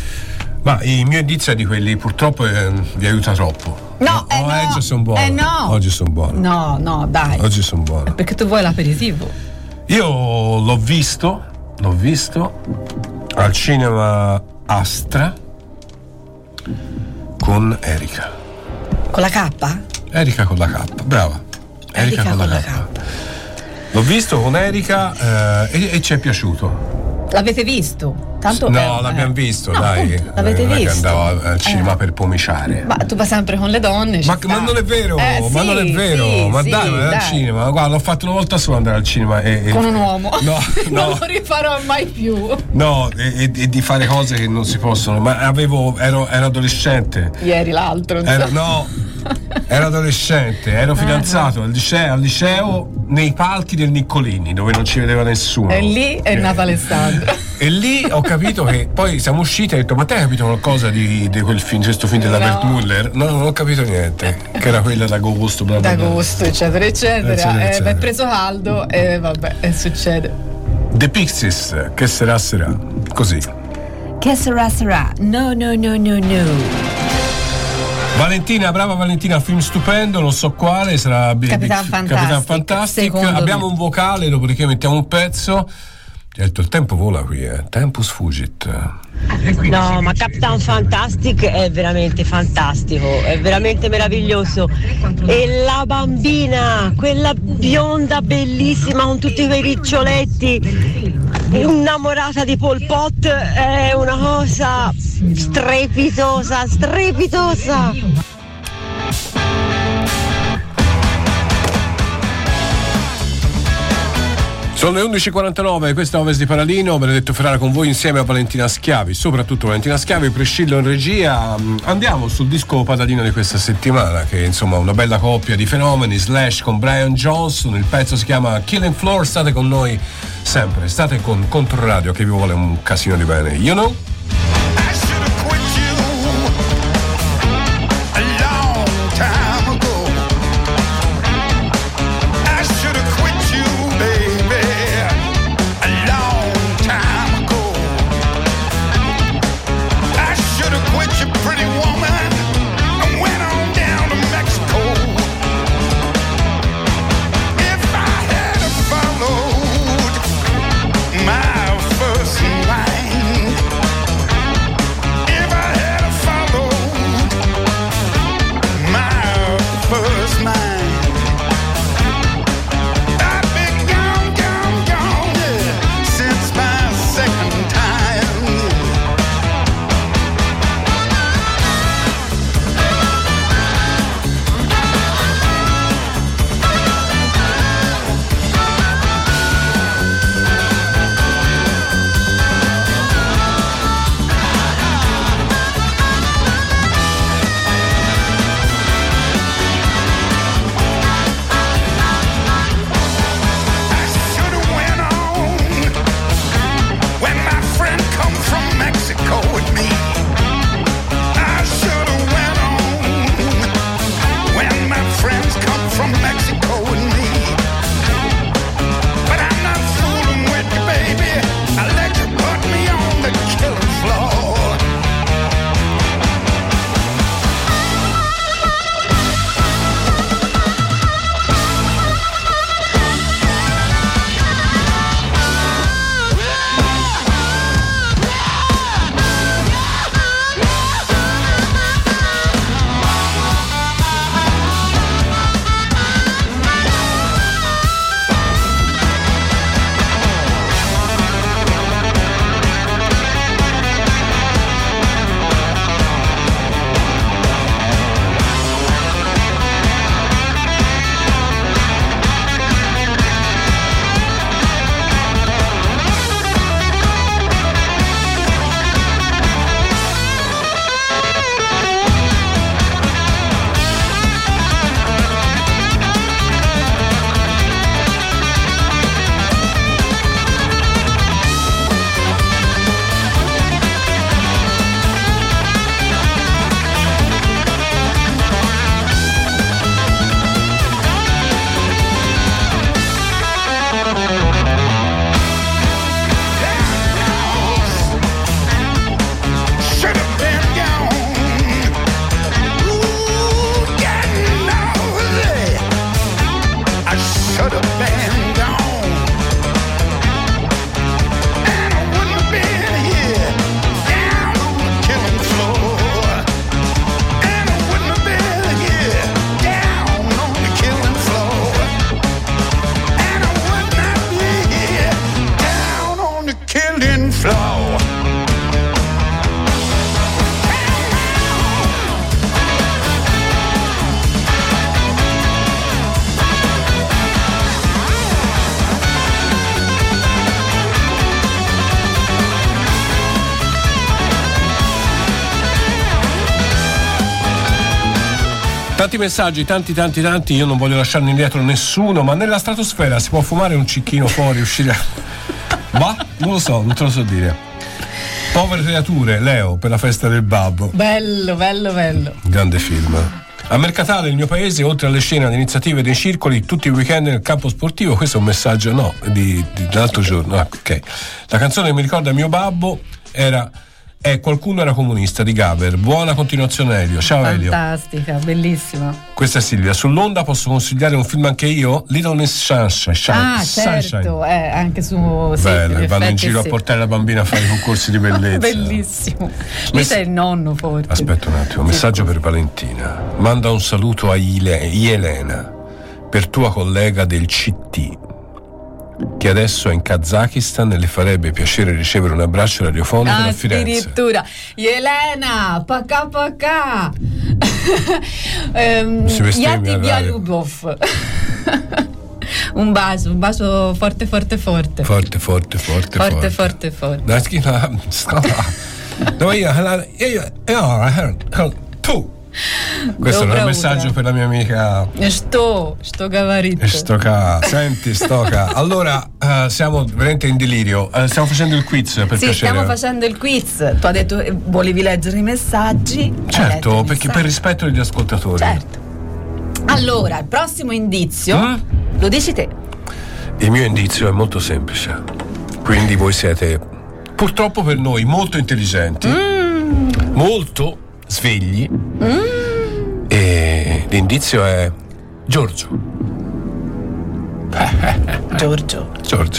Ma il mio indizio è di quelli, purtroppo eh, vi aiuta troppo. No, eh oh, no. Oggi sono buono. Eh no. Oggi sono buono. No, no, dai. Oggi sono buono. Perché tu vuoi l'aperitivo. Io l'ho visto, l'ho visto al cinema Astra con Erika. Con la K? Erika con la K, brava. Erika, Erika con, con la K. K. L'ho visto con Erika eh, e, e ci è piaciuto. L'avete visto? Tanto no, è, l'abbiamo visto, no, dai. Appunto, l'avete non visto? È che andavo al cinema eh. per pomiciare. Ma tu vai sempre con le donne. Ma, ma non è vero, eh, ma sì, non è vero. Sì, ma sì, dai, vai al cinema. Guarda, l'ho fatto una volta solo andare al cinema. E, e... Con un uomo. No, no. Non lo rifarò mai più. No, e, e, e di fare cose che non si possono. Ma avevo, ero, ero adolescente. Ieri l'altro. Ero, no, ero adolescente, ero fidanzato al liceo, al liceo nei palchi del Niccolini, dove non ci vedeva nessuno. E lì è nato Alessandro. E lì ho capito che poi siamo usciti e ho detto: ma te hai capito qualcosa di, di quel film, questo film della no. Bert Muller? No, non ho capito niente. Che era quella d'agosto, bla bla bla. D'agosto, eccetera, eccetera. eccetera, eh, eccetera. Beh, preso caldo e vabbè, e succede. The Pixies, che sarà sarà. Così. Che sarà sarà. No, no, no, no, no. Valentina, brava Valentina, film stupendo, non so quale, sarà Capitan Fantastic. Capitan Fantastic. Abbiamo me. un vocale, dopodiché mettiamo un pezzo. Ti ho detto, il tempo vola qui, eh. Tempus fugit. No, ma Capitan Fantastic è veramente fantastico, è veramente meraviglioso. E la bambina, quella bionda bellissima con tutti quei riccioletti, innamorata di Pol Pot, è una cosa strepitosa, strepitosa. Sono le undici e quarantanove, questo è Ovest di Paralino, Benedetto Ferrara con voi insieme a Valentina Schiavi, soprattutto Valentina Schiavi, Priscillo in regia. Andiamo sul disco padalino di questa settimana, che è insomma una bella coppia di fenomeni, Slash con Brian Johnson, il pezzo si chiama Killing Floor. State con noi sempre, state con Controradio che vi vuole un casino di bene, you know? Pretty woman was mine. I've been gone, gone, gone, yeah, since my second time. Tanti messaggi, tanti tanti tanti, io non voglio lasciarne indietro nessuno, ma nella stratosfera si può fumare un cicchino fuori, uscire? Ma non lo so, non te lo so dire. Povere creature, Leo, per la festa del babbo. Bello, bello, bello. Grande film. A Mercatale, il mio paese, oltre alle scene, alle iniziative dei circoli, tutti i weekend nel campo sportivo. Questo è un messaggio, no, di, di l'altro giorno. Ah, ok. La canzone che mi ricorda mio babbo era E qualcuno era comunista di Gaber. Buona continuazione, Elio. Ciao Elio. Fantastica, bellissima. Questa è Silvia. Sull'onda posso consigliare un film anche io? Little Miss Sunshine. Ah, certo, eh, anche su sì, belle, vanno in giro sì. a portare la bambina a fare i concorsi di bellezza. Bellissimo. Lì Mess- sei il nonno forte. Aspetta un attimo, messaggio per Valentina. Manda un saluto a Ile- Elena, per tua collega del C T, che adesso è in Kazakistan e le farebbe piacere ricevere un abbraccio radiofonico ah, da Firenze. Addirittura. Elena, pacà pacà. um, Yati Bialubov. Un bacio, un bacio forte forte forte. Forte forte forte forte forte forte. Da schifo. Dove io tu. Questo Dobra è un messaggio utra. per la mia amica. Sto, sto gavarito. Sto ca. Senti, sto ca. Allora, uh, siamo veramente in delirio. Uh, stiamo facendo il quiz per sì, piacere. stiamo facendo il quiz. Tu hai detto eh, volevi leggere i messaggi. Certo, perché messaggi. Per rispetto degli ascoltatori. Certo. Allora, il prossimo indizio mm? lo dici te. Il mio indizio è molto semplice. Quindi voi siete, purtroppo per noi, molto intelligenti, mm. molto svegli, mm. e l'indizio è Giorgio. Giorgio. Giorgio.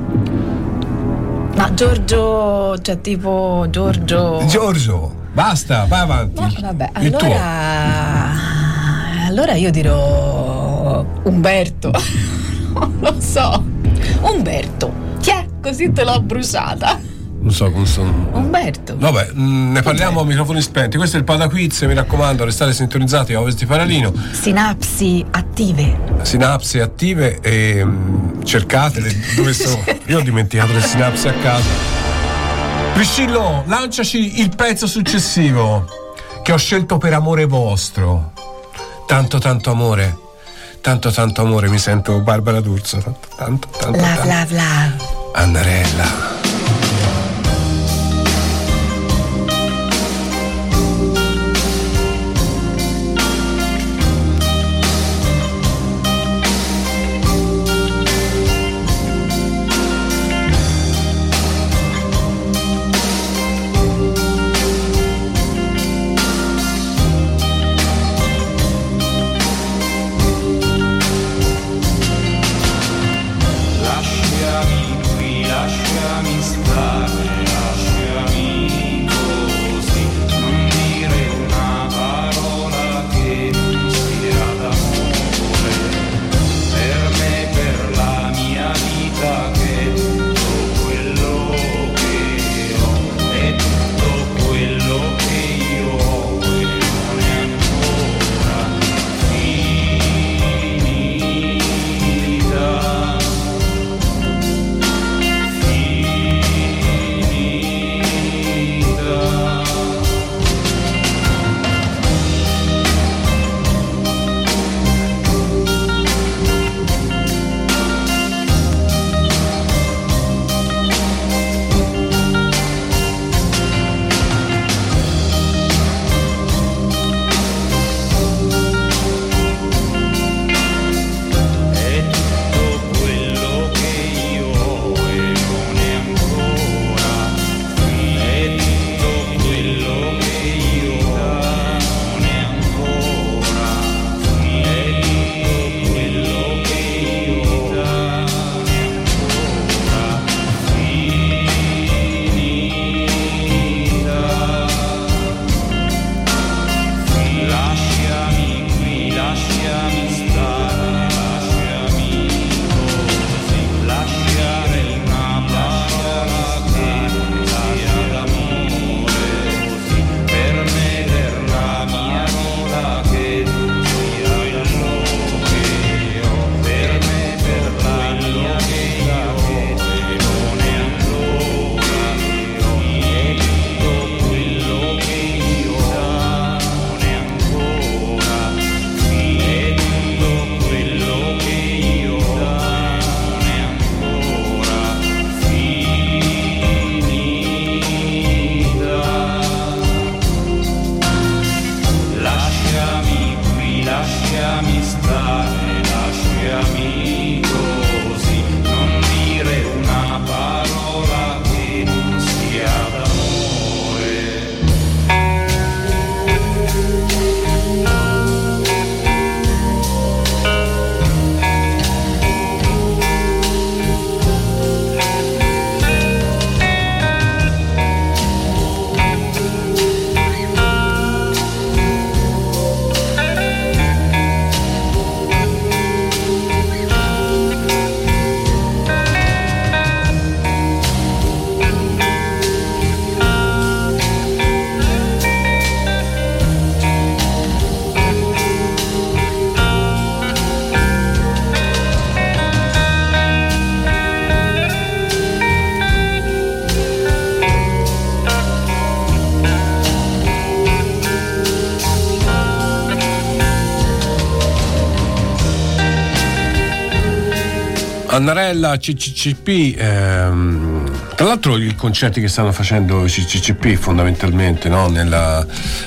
Ma Giorgio, cioè tipo Giorgio. Giorgio, basta, vai avanti. No, vabbè, il allora. tuo. Allora allora io dirò Umberto. Non lo so. Umberto. Chi è? Così te l'ho bruciata. Non so come sono. Umberto. Vabbè, mh, ne parliamo a microfoni spenti. Questo è il Padaquiz, mi raccomando, restate sintonizzati a Ovest di Paralino. Sinapsi attive. Sinapsi attive e mh, cercatele dove sono. Io ho dimenticato le sinapsi a casa. Priscillo, lanciaci il pezzo successivo che ho scelto per amore vostro. Tanto tanto amore. Tanto tanto amore, mi sento Barbara D'Urso. Tanto tanto tanto. Love tanto. love love. Annarella. Annarella, C C C P, ehm, tra l'altro i concerti che stanno facendo C C C P fondamentalmente, no? Nella,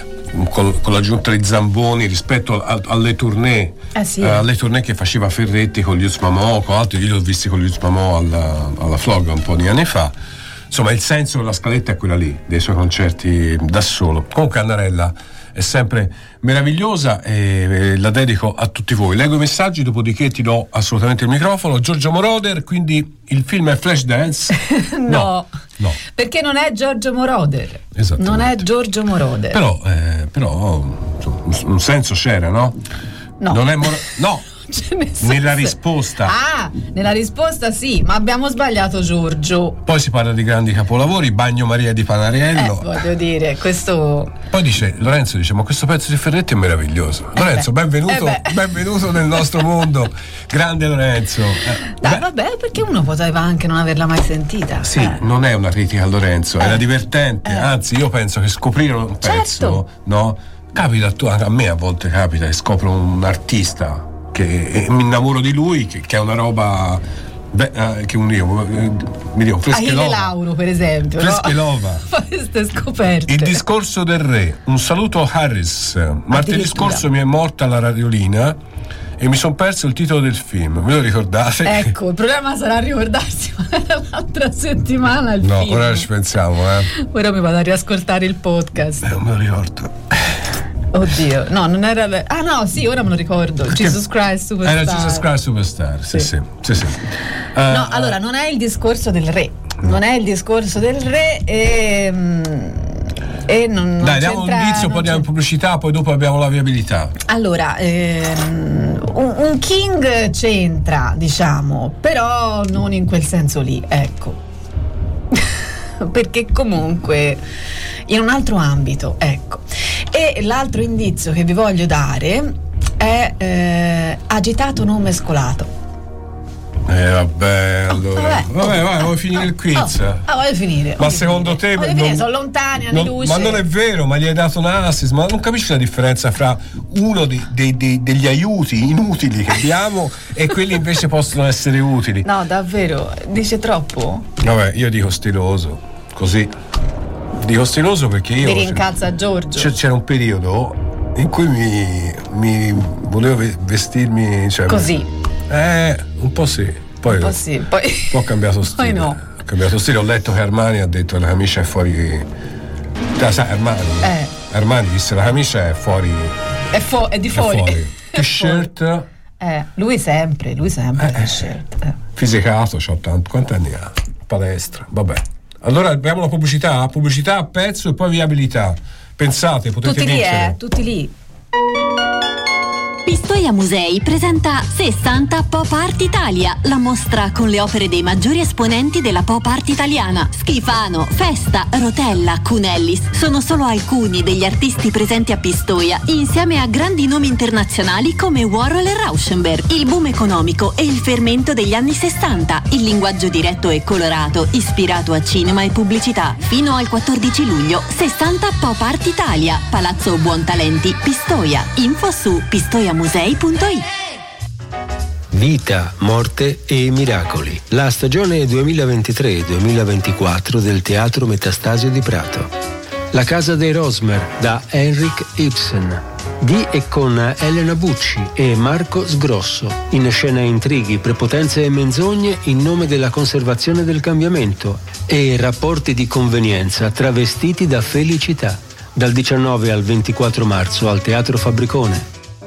con, con l'aggiunta di Zamboni rispetto a, alle tournée, eh sì, eh, alle tournée che faceva Ferretti con gli Youth Mamò, con altri, io li ho visti con gli Youth Mamò alla, alla Flog un po' di anni fa. Insomma, il senso della scaletta è quella lì, dei suoi concerti da solo. Comunque Annarella è sempre meravigliosa e la dedico a tutti voi. Leggo i messaggi, dopodiché ti do assolutamente il microfono. Giorgio Moroder, quindi il film è Flashdance? no, no, no, perché non è Giorgio Moroder. Esattamente. Non è Giorgio Moroder. Però, eh, però un, un senso c'era, no? No. Non è mor- no. Cioè, nel senso... Nella risposta. Ah, nella risposta sì, ma abbiamo sbagliato Giorgio. Poi si parla di grandi capolavori, Bagno Maria di Panariello. Eh, voglio dire, questo. Poi dice, Lorenzo dice, ma questo pezzo di Ferretti è meraviglioso. Eh Lorenzo, beh. benvenuto, Eh benvenuto nel nostro mondo. Grande Lorenzo. Eh, Dai, vabbè, perché uno poteva anche non averla mai sentita. Sì, eh. non è una critica a Lorenzo, Eh. era divertente. Eh. Anzi, io penso che scoprire un pezzo, Certo. no? Capita a, tu, a me a volte capita che scopro un artista che e mi innamoro di lui, che, che è una roba beh, eh, che un io eh, mi dico Achille Freschelova, Lauro, per esempio, Freschelova. no? Queste scoperte. Il discorso del re, un saluto a Harris. Martedì scorso mi è morta la radiolina e mi sono perso il titolo del film, ve lo ricordate? Ecco, il problema sarà ricordarsi l'altra settimana il No, film. ora ci pensiamo, eh. Ora mi vado a riascoltare il podcast. Eh, non me lo ricordo. Oddio, no, non era. Ah no, sì, ora me lo ricordo. Perché Jesus Christ Superstar. Era Jesus Christ Superstar, sì, sì, sì, sì. Uh, No, allora non è il discorso del re. Non è il discorso del re e. e non, non dai, diamo un c'entra- indizio, poi diamo in pubblicità, poi dopo abbiamo la viabilità. Allora, ehm, un, un king c'entra, diciamo, però non in quel senso lì, ecco. Perché comunque in un altro ambito, ecco. E l'altro indizio che vi voglio dare è eh, agitato non mescolato. Eh vabbè, allora. vabbè. Vabbè, vai, vuoi finire il quiz? Oh, ah, voglio finire. Ma voglio secondo finire. te Voglio non- finire, sono lontani anni non- luce. ma non è vero, ma gli hai dato un assist, ma non capisci la differenza fra uno dei, dei- dei- degli aiuti inutili che abbiamo e quelli invece possono essere utili. No, davvero, dice troppo? Vabbè, io dico stiloso, così. Dico stiloso perché io Mi rincalza Giorgio. c'è- c'era un periodo in cui mi, mi volevo ve- vestirmi, cioè, Così. Eh, un po' sì. Poi, Un po' sì, poi. poi ho cambiato stile. Poi no. Ho cambiato stile, ho letto che Armani ha detto che la camicia è fuori. Cioè, sai, Armani. Eh. Armani disse la camicia è fuori. È, fo- è di è fuori. fuori. T-shirt Eh, lui sempre, lui sempre. t-shirt. Eh. fisicato, c'ho tanto. Quanti anni ha? Palestra, vabbè. Allora abbiamo la pubblicità, pubblicità a pezzo e poi viabilità. Pensate, potete Tutti lì, vincere. eh, tutti lì. Pistoia Musei presenta sessanta Pop Art Italia, la mostra con le opere dei maggiori esponenti della pop art italiana. Schifano, Festa, Rotella, Cunellis sono solo alcuni degli artisti presenti a Pistoia, insieme a grandi nomi internazionali come Warhol e Rauschenberg. Il boom economico e il fermento degli anni sessanta, il linguaggio diretto e colorato, ispirato a cinema e pubblicità. Fino al quattordici luglio, sessanta Pop Art Italia, Palazzo Buontalenti, Pistoia. Info su pistoia musei punto it. Vita, morte e miracoli. La stagione duemilaventitré duemilaventiquattro del Teatro Metastasio di Prato. La casa dei Rosmer da Henrik Ibsen. Di e con Elena Bucci e Marco Sgrosso. In scena intrighi, prepotenze e menzogne in nome della conservazione del cambiamento e rapporti di convenienza travestiti da felicità. Dal diciannove al ventiquattro marzo al Teatro Fabbricone.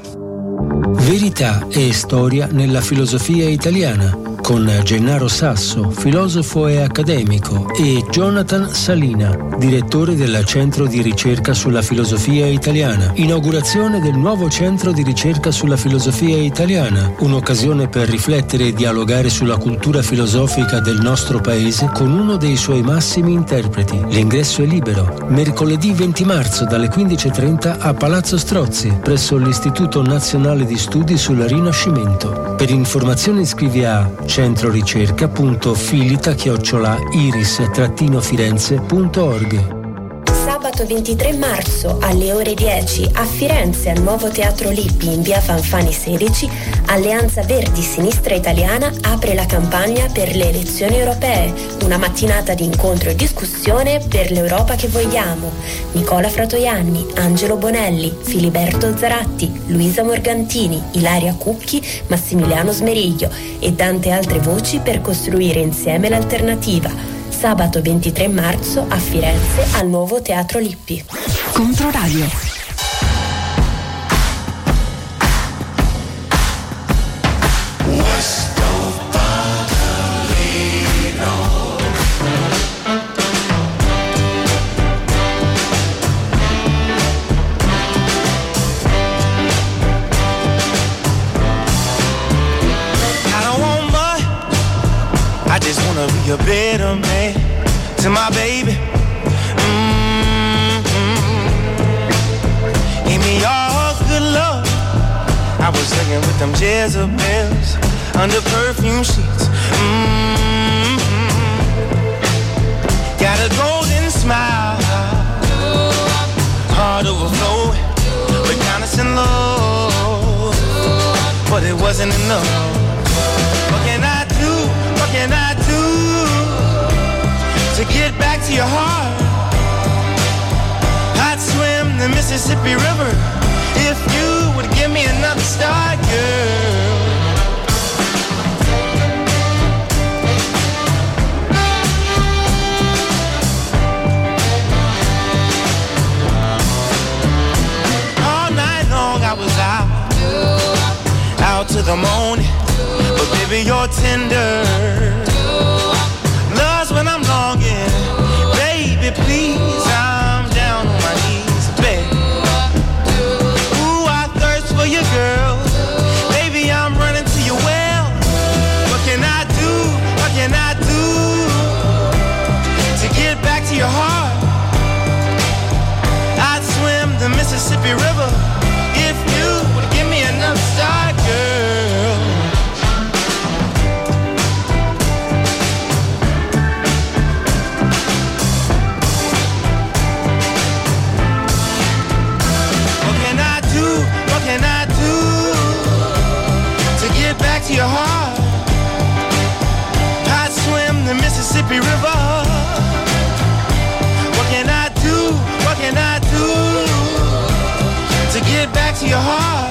Verità e storia nella filosofia italiana con Gennaro Sasso, filosofo e accademico, e Jonathan Salina, direttore del Centro di Ricerca sulla Filosofia Italiana. Inaugurazione del nuovo Centro di Ricerca sulla Filosofia Italiana, un'occasione per riflettere e dialogare sulla cultura filosofica del nostro paese con uno dei suoi massimi interpreti. L'ingresso è libero. Mercoledì venti marzo dalle quindici e trenta a Palazzo Strozzi, presso l'Istituto Nazionale di Studi sul Rinascimento. Per informazioni scrivi a centroricerca punto filita chiocciola iris firenze punto org. Sabato ventitré marzo alle ore dieci a Firenze al nuovo Teatro Lippi in via Fanfani sedici, Alleanza Verdi Sinistra Italiana apre la campagna per le elezioni europee, una mattinata di incontro e discussione per l'Europa che vogliamo. Nicola Fratoianni, Angelo Bonelli, Filiberto Zaratti, Luisa Morgantini, Ilaria Cucchi, Massimiliano Smeriglio e tante altre voci per costruire insieme l'alternativa. Sabato ventitré marzo a Firenze al nuovo Teatro Lippi. Controradio. wanna be a better man to my baby. Give me all good love. I was singing with them Jezebels under perfume sheets. Mm-hmm. Got a golden smile, heart overflowing with kindness and love, but it wasn't enough. What can I do? What can I do to get back to your heart? I'd swim the Mississippi River if you would give me another start, girl. All night long I was out, out to the morning, but baby you're tender. Love's when I'm longing, baby please. I'm down on my knees, baby. Ooh, I thirst for you, girl. Baby, I'm running to your well. What can I do? What can I do to get back to your heart? I'd swim the Mississippi River if you would give me another start, girl. What can I do to get back to your heart? I'd swim the Mississippi River. What can I do? What can I do to get back to your heart?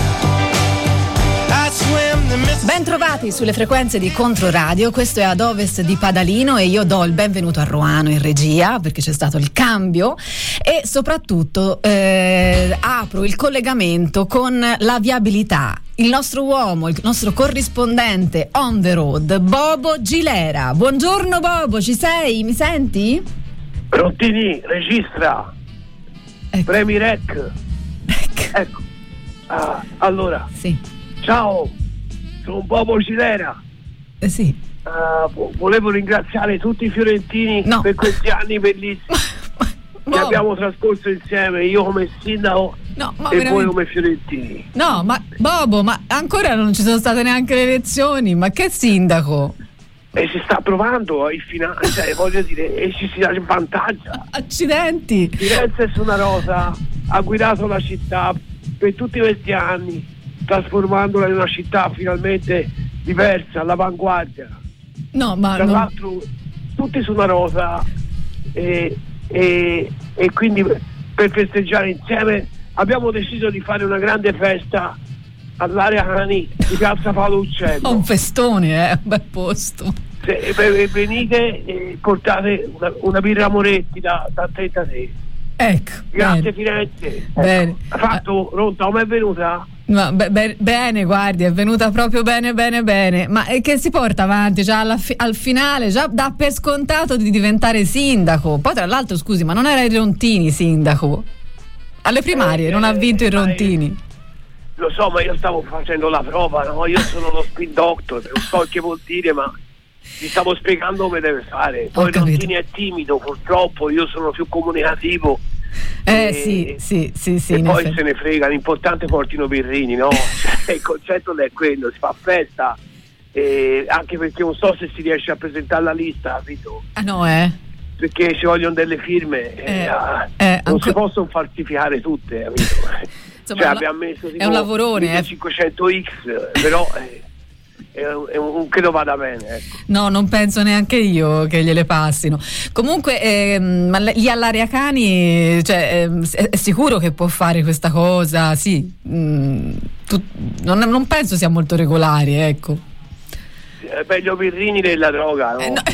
I'd swim the Mississippi. Ben trovati sulle frequenze di Controradio, questo è Ad Ovest di Padalino e io do il benvenuto a Roano in regia perché c'è stato il cambio e soprattutto eh, apro il collegamento con la viabilità. Il nostro uomo, il nostro corrispondente on the road, Bobo Gilera. Buongiorno Bobo, ci sei? Mi senti? Rottini, registra. Ecco. Premi rec. Ecco. ecco. Ah, allora. Sì. Ciao. Sono Bobo Gilera. Eh sì. Uh, volevo ringraziare tutti i fiorentini no. per questi anni bellissimi che abbiamo trascorso insieme, io come sindaco no, e veramente... voi come fiorentini. No, ma Bobo, ma ancora non ci sono state neanche le elezioni, ma che sindaco? E si sta provando il finale, cioè, voglio dire, e ci si dà in vantaggio. Accidenti! Firenze su una rosa ha guidato la città per tutti questi anni, trasformandola in una città finalmente diversa, all'avanguardia. No, ma tra non... l'altro tutti su una rosa e, e, e quindi per festeggiare insieme abbiamo deciso di fare una grande festa all'area Cani di Piazza Paolo Uccello. Un festone, eh, un bel posto. Se, venite e portate una, una birra Moretti da, da trentatré. Ecco. Grazie bene. Firenze. Bene. Ha fatto Ronta, come è venuta? Ma, be, be, bene, guardi, è venuta proprio bene, bene, bene. Ma eh, che si porta avanti già alla fi, al finale, già dà per scontato di diventare sindaco. Poi tra l'altro, scusi, ma non era il Rontini sindaco? Alle primarie eh, non eh, ha vinto il Rontini. Eh, lo so, ma io stavo facendo la prova, no? Io sono lo spin doctor, non so che vuol dire, ma ti stavo spiegando come deve fare. Poi il Rontini è timido, purtroppo, io sono più comunicativo. Eh e, sì, sì, sì, sì. E poi effetti. Se ne frega, l'importante portino birrini, no? Cioè, il concetto è quello, si fa festa, e anche perché non so se si riesce a presentare la lista, capito? Ah no, eh? Perché ci vogliono delle firme, eh, eh, eh, non anche... si possono falsificare tutte, capito? Insomma, cioè, abbiamo messo tipo è un lavorone, eh. cinquecento X, però eh, è un, è un, credo vada bene, ecco. No, non penso neanche io che gliele passino. Comunque ehm, ma lì all'area Cani, cioè, ehm, è, è sicuro che può fare questa cosa? Sì, mm, tu, non, non penso sia molto regolare, ecco. È meglio birrini della droga, no? Eh, no.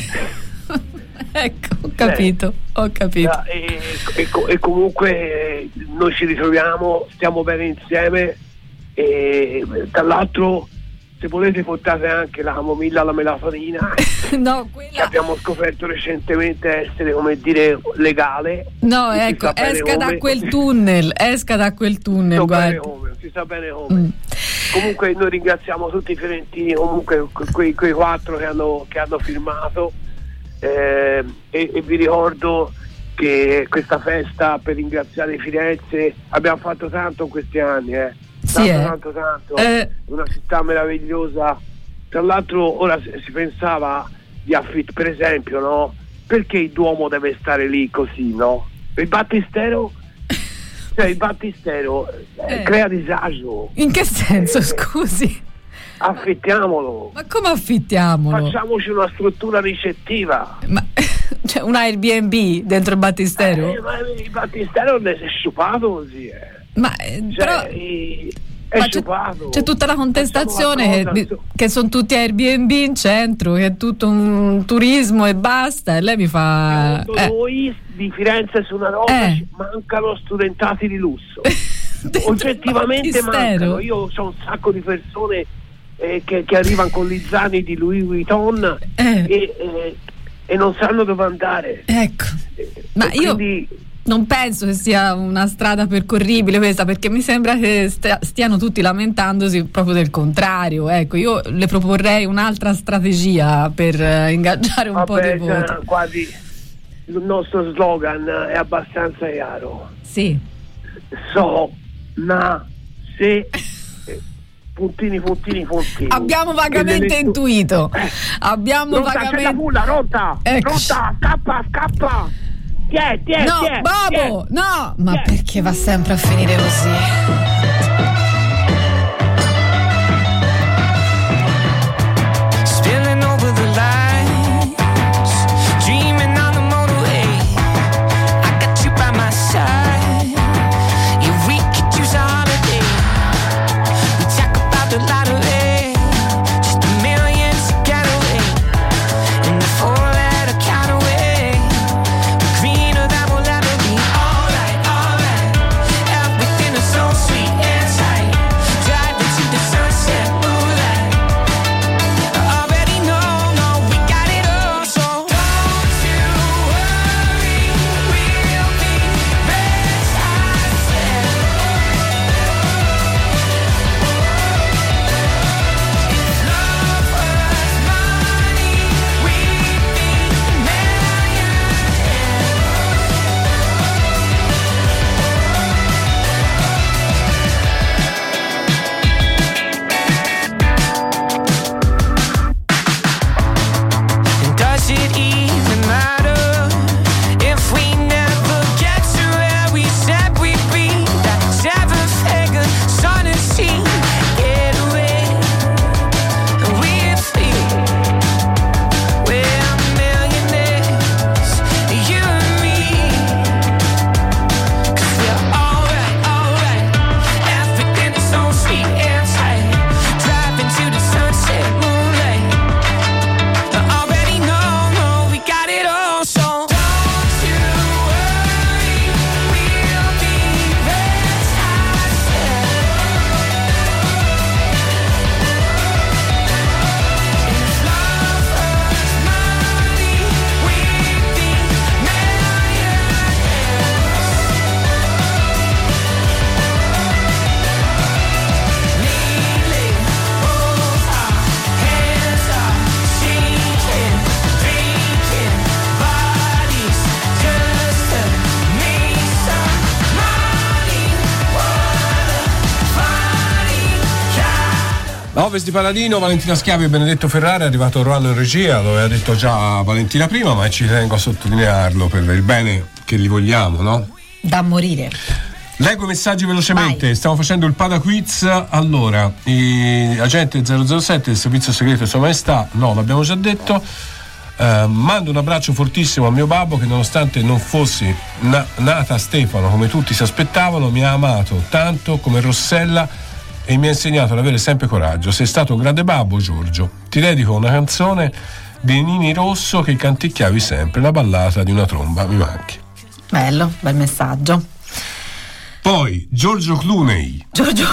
Ecco, ho capito, eh, ho capito. E, e, e comunque noi ci ritroviamo, stiamo bene insieme e tra l'altro se volete portate anche la camomilla alla melatonina no, quella... che abbiamo scoperto recentemente essere, come dire, legale. No, ecco, esca da quel tunnel, esca da quel tunnel, si guarda. Come, si sa bene come. Mm. Comunque noi ringraziamo tutti i fiorentini, comunque quei, quei quattro che hanno, che hanno firmato, eh, e, e vi ricordo che questa festa per ringraziare Firenze abbiamo fatto tanto in questi anni, eh. Sì, tanto, eh. tanto tanto Eh. una città meravigliosa. Tra l'altro ora si si pensava di affittare, per esempio, no? Perché il Duomo deve stare lì così, no? Il Battistero, cioè il Battistero eh, Eh. crea disagio. In che senso, scusi? Affittiamolo. Ma come affittiamolo? Facciamoci una struttura ricettiva. Ma cioè un Airbnb dentro il Battistero? Eh, ma il Battistero ne si è sciupato così, eh. Ma eh, Cioè, però i- è ma c'è, sciupato. c'è tutta la contestazione Facciamo che, una cosa, che sono tutti Airbnb in centro, che è tutto un turismo e basta, e lei mi fa Secondo eh. noi di Firenze su una roba Eh. ci mancano studentati di lusso. Oggettivamente Battistero. mancano. Io ho un sacco di persone eh, che, che arrivano con gli zaini di Louis Vuitton Eh. e, eh, e non sanno dove andare. Ecco, ma E io quindi non penso che sia una strada percorribile questa, perché mi sembra che stia- stiano tutti lamentandosi proprio del contrario. Ecco, io le proporrei un'altra strategia per eh, ingaggiare un po' vabbè, di voti. già, quasi il nostro slogan è abbastanza chiaro. Sì. So, na, se, eh, puntini, puntini, puntini. Abbiamo vagamente Che le- intuito. Abbiamo Rotta, c'è la vagamente. culla, rotta! Ecco. Rotta, scappa, scappa! Chi è, chi è, No, chi è? Bobo, Chi è? no! Ma Chi è? perché va sempre a finire così? Spilling over the lights, dreaming on the motorway. I got you by my side. Yeah, we could use a holiday. We talk about the lottery, just a million to get away. And the four-letter count away, we're greener than we'll ever be. Alright, alright, everything is so sweet and tight. Driving to the sunset moonlight. Already know, know we got it all, so don't you worry, we'll be rich, I said. If love was money, we'd be millionaires. And does it even matter if we never get to where we said we'd be? That seven-figure sun and sea getaway, we're free. We're millionaires, you and me. 'Cause we're alright, alright. Everything is so sweet and tight. Driving to the sunset moonlight. Already know, know we got it all, so don't you worry, we'll be rich, I said. If love was money, we'd be millionaires. Lately, both our hands are shaking, drinking bodies just to make some money. What a funny kind. A Ovest di Paladino, Valentina Schiavi e Benedetto Ferrari. È arrivato Ruano in regia, lo aveva detto già Valentina prima, ma ci tengo a sottolinearlo per il bene che gli vogliamo, no? Da morire. Leggo i messaggi velocemente. Stiamo facendo il Pada Quiz. Allora, i- agente zero zero sette del servizio segreto Sua Maestà, no, l'abbiamo già detto. Eh, mando un abbraccio fortissimo a mio babbo che, nonostante non fossi na- nata a Stefano come tutti si aspettavano, mi ha amato tanto come Rossella e mi ha insegnato ad avere sempre coraggio. Sei stato un grande babbo, Giorgio. Ti dedico una canzone di Nini Rosso che canticchiavi sempre, la ballata di una tromba mi manchi. Bello, bel messaggio. Poi Giorgio Clooney. Giorgio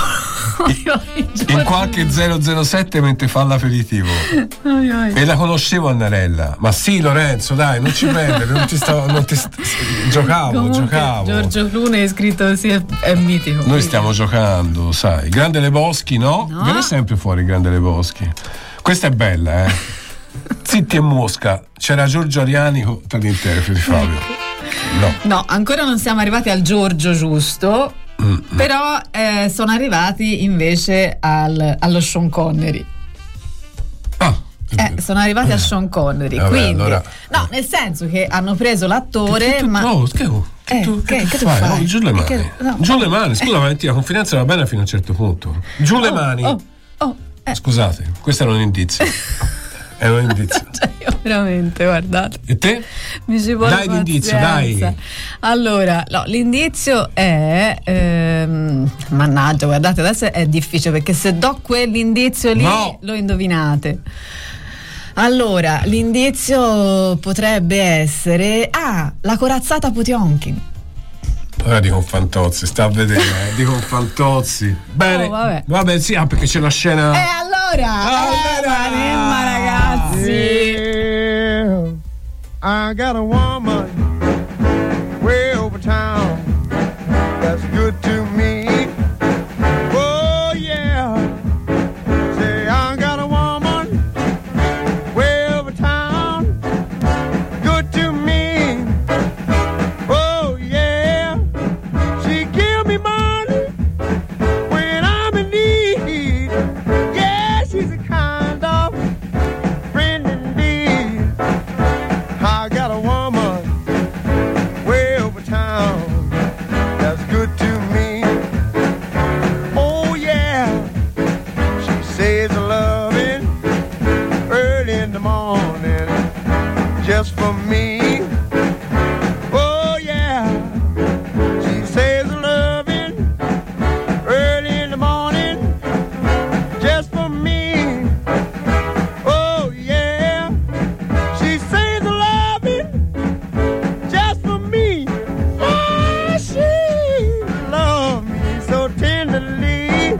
in qualche zero zero sette mentre fa l'aperitivo. Ai, ai. E la conoscevo Annarella. Ma sì, Lorenzo, dai, non ci prendere, non ti stavo, non ti st- giocavo, Comunque, giocavo. Giorgio Clooney è scritto così, è, è mitico. Noi stiamo giocando, sai. Grande Lebowski, no? No. Viene sempre fuori Grande Lebowski. Questa è bella, eh. Zitti e Mosca. C'era Giorgio Ariani tra gli interpreti, Fabio. No. No, ancora non siamo arrivati al Giorgio giusto. Mm-hmm. Però eh, sono arrivati invece al, allo Sean Connery. Ah, eh, sono arrivati a Sean Connery. Vabbè, quindi, allora... no, nel senso che hanno preso l'attore, che, che, ma. No, che, che, eh, tu, che, che, che tu tu fai? fai? Oh, giù le mani. Che, no. Giù le mani, scusa, eh. Valentina, la confidenza va bene fino a un certo punto. Giù le oh, mani. Oh, oh, eh. Scusate, questo era un indizio. È un indizio. Cioè, io veramente, guardate. E te? Mi ci vuole dai l'indizio, dai. Allora, no, l'indizio è ehm, mannaggia, guardate, adesso è difficile perché se do quell'indizio lì no. lo indovinate. Allora, l'indizio potrebbe essere ah, la corazzata Potionkin. Ora dico Fantozzi, sta a vedere, eh, dico Fantozzi. Bene. Oh, vabbè. vabbè, sì, ah, perché c'è la scena. E allora, allora, Nemma, ragazzi. Yeah, I got a woman way over town that's good to me. Oh yeah, say I got a woman way over town good to me. Oh yeah, she give me money when I'm in need. Yeah, she's a kind of friend indeed. I got a woman way over town that's good to me. Oh yeah, she says a loving early in the morning just for me. Oh yeah, she says a loving early in the morning just for me. Oh yeah, she says a loving just for me. Oh, she loves me so tenderly.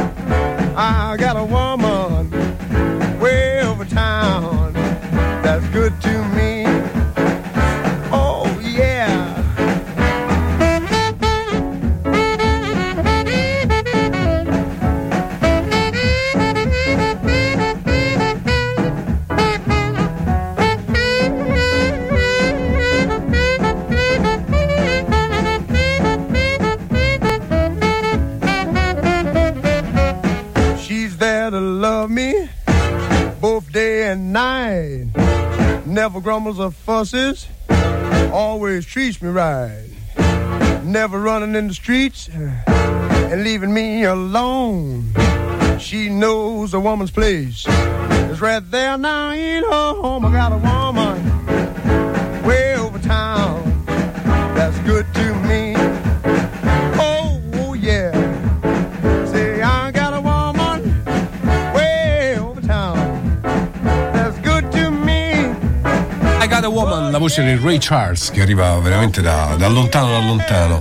I got a woman way over town that's good to me. Oh yeah. She's there to love me both day and night. Never grumbles or fusses, always treats me right. Never running in the streets and leaving me alone. She knows a woman's place is right there now in her home. I got a woman way over town that's good to me. Oh, oh yeah. Say I got a woman way over town that's good to me. I Got a Woman, la voce di Ray Charles che arriva veramente da, da lontano da lontano.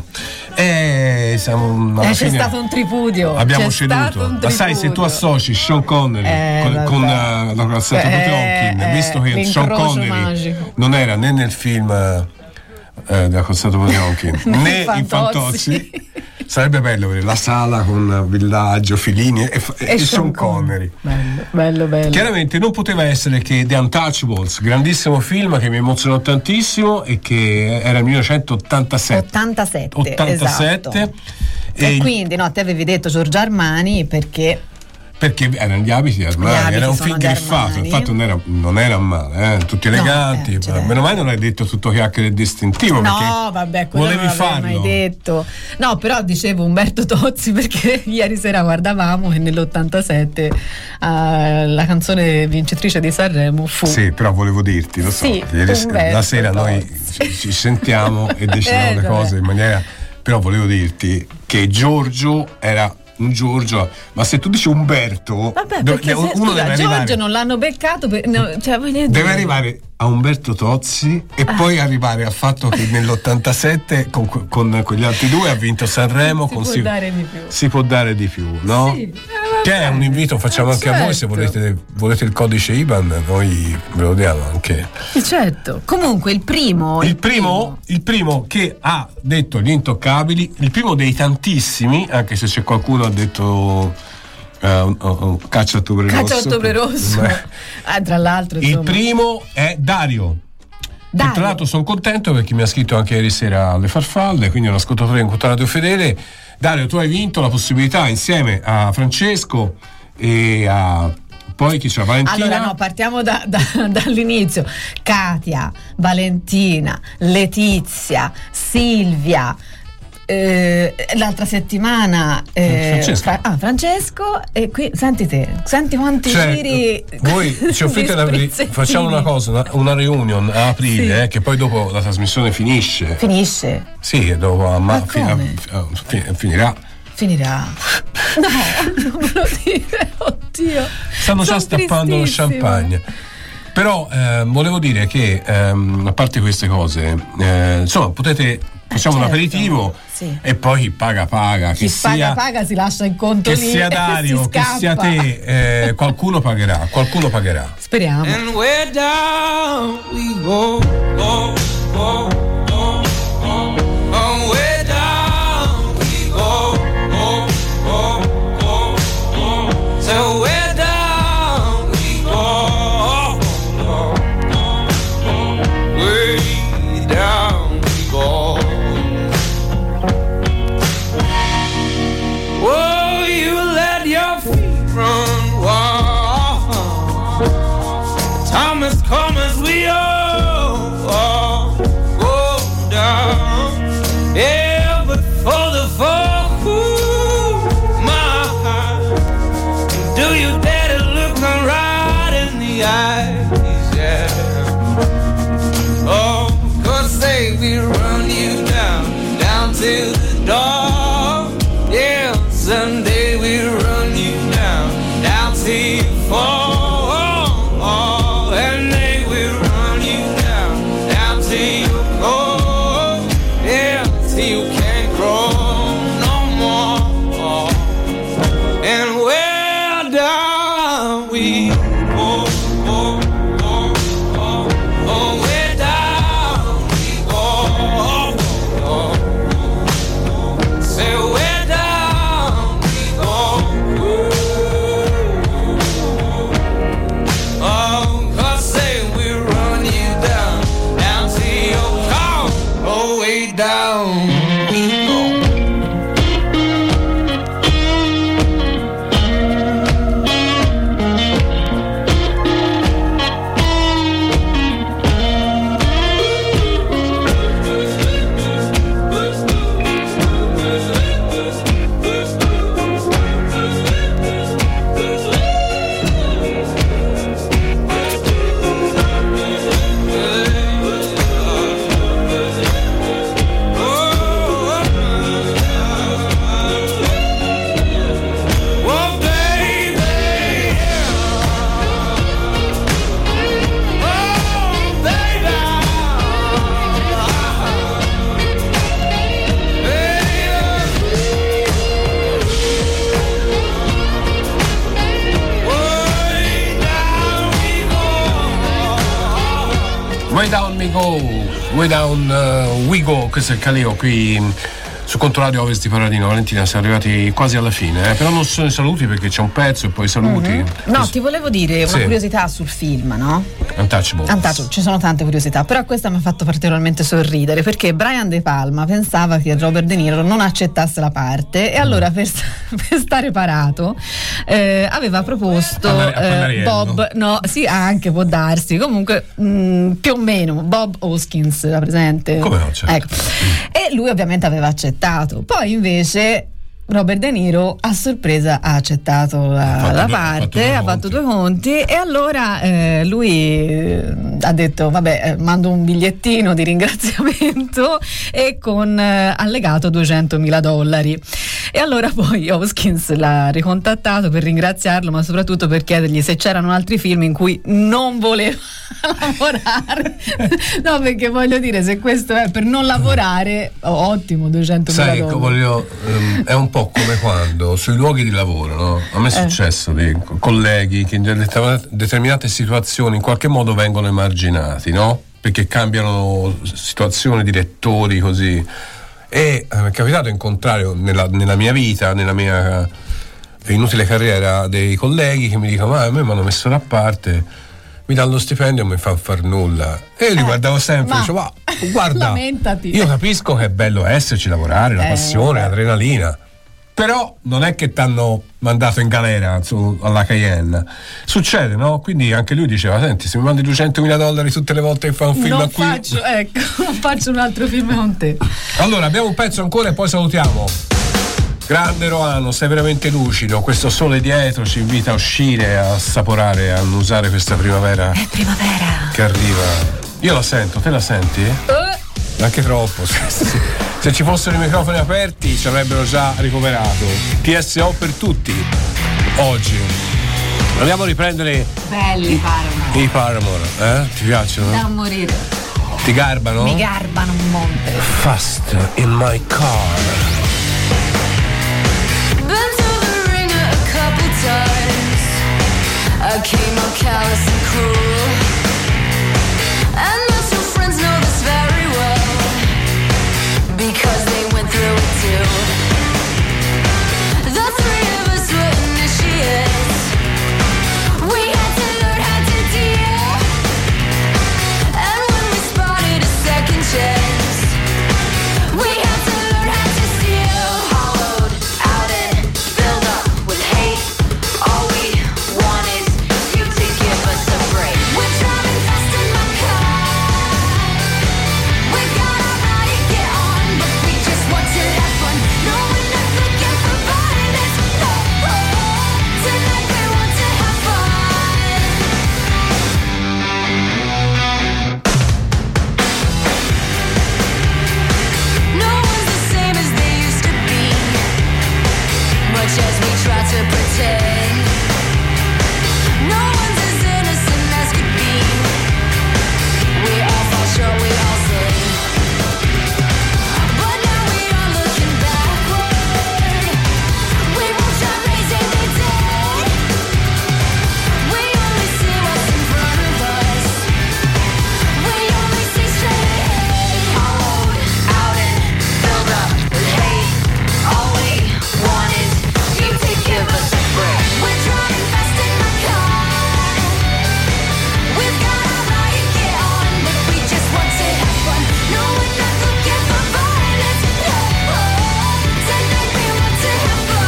E siamo alla eh, c'è fine, stato un tripudio. abbiamo c'è ceduto. Ma sai, se tu associ Sean Connery eh, con, con uh, la corazzata Potionkin, eh, visto che Sean Connery magico. non era né nel film eh, della corazzata Potionkin né Fantozzi. in Fantozzi, sarebbe bello vedere la sala con Villaggio, Filini e, e, e Sean Connery. Bello, bello, bello. Chiaramente non poteva essere che The Untouchables, grandissimo film che mi emozionò tantissimo e che era il millenovecentottantasette. ottantasette, ottantasette esatto. E, e quindi no, te avevi detto Giorgio Armani perché perché erano gli abiti di Armani, abiti era un film griffato, infatti non era, non era male, eh? Tutti eleganti, no, eh, certo. Meno male non hai detto tutto chiacchiere e distintivo, no vabbè, quello volevi non l'avevo farlo mai detto. No, però dicevo Umberto Tozzi perché ieri sera guardavamo e nell'ottantasette uh, la canzone vincitrice di Sanremo fu sì, però volevo dirti, lo so, sì, ieri sera, la sera Tozzi. noi ci, ci sentiamo e decidiamo eh, le cose in maniera, però volevo dirti che Giorgio era un Giorgio, ma se tu dici Umberto, vabbè, do, perché uno se, scusa, deve Giorgio arrivare, non l'hanno beccato per, no, cioè, deve dire. arrivare a Umberto Tozzi e Ah. poi arrivare al fatto che nell'ottantasette con, con, con gli altri due ha vinto Sanremo. Si con può si, dare di più. si può dare di più, no? Sì. Che è un invito, facciamo Eh, anche a voi, se certo. volete, volete il codice I B A N, noi ve lo diamo anche. Certo. Comunque il primo. Il primo, il primo che ha detto gli intoccabili, il primo dei tantissimi, anche se c'è qualcuno ha detto uh, uh, uh, Caccia Ottobre Rosso. Caccia Ottobre Rosso. Beh, Ah, tra l'altro. il insomma. primo è Dario. Dario. E tra l'altro sono contento perché mi ha scritto anche ieri sera alle farfalle, quindi è un ascoltatore in contrario fedele. Dario, tu hai vinto la possibilità insieme a Francesco e a poi chi c'è? Valentina. Allora no, partiamo da, da, dall'inizio. Katia, Valentina, Letizia, Silvia. Eh, l'altra settimana eh, Francesco. Fra- ah, Francesco e qui senti te, senti quanti Cioè, giri voi ci offrite di la- sprizzettini. facciamo una cosa, una, una reunion a aprile, Sì. eh, che poi dopo la trasmissione finisce. Finisce? Sì, e dopo a ma- Ma fi- come? a- a- fi- finirà. Finirà. No, non me lo dire, oddio. Stanno già Sono stappando lo tristissima. champagne. Però eh, volevo dire che ehm, a parte queste cose, eh, insomma, potete facciamo certo. un aperitivo Sì. e poi chi paga paga, Chi che paga sia paga si lascia in conto che lì sia e Dario, si che sia scappa. te, eh, qualcuno pagherà, qualcuno pagherà. Speriamo. And where down we go, go, go, go, go. And where down we go, go, go, go, go. So where down we go, go, go, go. Way down we go. Oh, you let your feet run wild. Thomas come as we all, all go down. Yeah, but for the folk who my heart, do you dare to look them right in the eyes? Yeah. Oh, 'cause they will run you down, down to the door. Yeah, someday we'll run you down, down till you fall. And they will run you down, down till you go. Yeah, till you can't grow no more. And where down we go, go, go, go. Oh, where down we go, go, go. Say where down we go. Oh, 'cause say we run you down, down to your car. Oh, way down we go. Oh, baby, oh, baby, Way down we go, way down uh, we go, questo è il Caleo qui mh, su Controradio Ovest di Paradino. Valentina, siamo arrivati quasi alla fine, eh? Però non sono i saluti perché c'è un pezzo e poi i saluti. Mhm. No, ti volevo dire una Sì. curiosità sul film, no? Untouchable. Untouchable, ci sono tante curiosità, però questa mi ha fatto particolarmente sorridere perché Brian De Palma pensava che Robert De Niro non accettasse la parte e allora per, per stare parato eh, aveva proposto A Panari- a eh, Panariello. Bob, no, sì, anche può darsi, comunque mh, più o meno Bob Hoskins era presente. Come no, certo. Ecco. E lui ovviamente aveva accettato. Poi invece Robert De Niro a sorpresa ha accettato la, la due, parte, ha fatto due, ha fatto due conti e allora eh, lui eh, ha detto vabbè eh, mando un bigliettino di ringraziamento e con eh, allegato duecentomila dollari e allora poi Hoskins l'ha ricontattato per ringraziarlo ma soprattutto per chiedergli se c'erano altri film in cui non voleva lavorare. No, perché voglio dire, se questo è per non lavorare, oh, ottimo, duecentomila Sai, dollari. Voglio, um, è un po' come quando sui luoghi di lavoro, no? A me è successo eh. di colleghi che in determinate situazioni in qualche modo vengono emarginati, no? Perché cambiano situazioni, direttori, così. E eh, mi è capitato incontrare nella, nella mia vita, nella mia inutile carriera, dei colleghi che mi dicono ma a me mi hanno messo da parte, mi danno lo stipendio e non mi fanno far nulla e io li eh, guardavo sempre ma, e dicevo ma guarda, lamentati. Io capisco che è bello esserci, lavorare, la eh, passione, vabbè. l'adrenalina, però non è che ti hanno mandato in galera su, alla Cayenne, succede, no? Quindi anche lui diceva senti, se mi mandi duecentomila dollari tutte le volte che fai un film non qui faccio, ecco, non faccio un altro film con te. Allora abbiamo un pezzo ancora e poi salutiamo. Grande Roano, sei veramente lucido, questo sole dietro ci invita a uscire, a assaporare, a annusare questa primavera. È primavera che arriva. Io la sento, te la senti? Uh. Anche troppo. Se ci fossero i microfoni aperti ci avrebbero già ricoverato. T S O per tutti oggi. Andiamo a riprendere belli Paramore. I Paramore, eh? Ti piacciono? Da morire. Ti garbano? Mi garbano un monte. Fast in my car. I came up callous and cruel, and most your friends know this very well, because they went through it too. The three of us were initiates. We had to learn how to deal, and when we spotted a second chance, we had to learn how to steal. Hollowed out and filled up with hate. All we wanted give us a break. We're driving fast in my car. We got our ride to get on, but we just want to have fun. No, we're not looking for violence. No, tonight we want to have fun. No one's the same as they used to be, much as we try to pretend. No one's as innocent as could be. We all fall short, we all sin. But now we are looking backward. We won't stop raising the dead. We only see what's in front of us. We only see straight ahead. Hollowed out and filled up with hate. All we want is you to give us a break. We're driving fast in my car. We've got our ride to get on, but we just want to have fun. No, we're not looking for violence. No, tonight we want to have fun.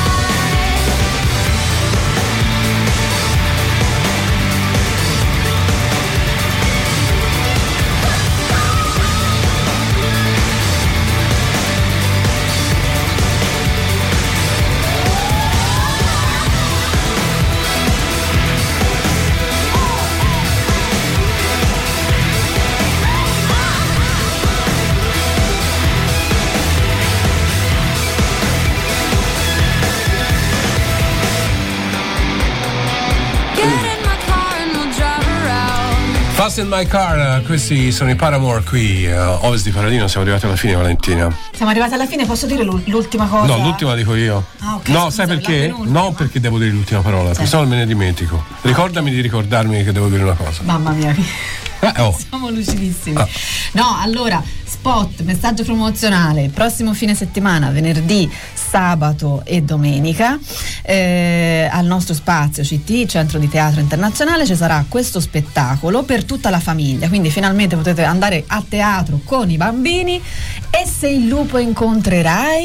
Get in my car and we'll drive around. Fast in my car, questi sono i Paramore qui, uh, Ovest di Paradino, siamo arrivati alla fine, Valentina. Siamo arrivati alla fine, posso dire l'ultima cosa? No, l'ultima dico io. Ah, ok, no, scusa, sai perché? l'ultima. Non perché devo dire l'ultima parola, perché sennò me ne dimentico. Ricordami di ricordarmi che devo dire una cosa. Mamma mia, Eh, oh. siamo lucidissimi. Ah. No, allora, spot, messaggio promozionale, prossimo fine settimana, venerdì, sabato e domenica, eh, al nostro spazio C T, Centro di Teatro Internazionale, ci sarà questo spettacolo per tutta la famiglia, quindi finalmente potete andare a teatro con i bambini. E se il lupo incontrerai,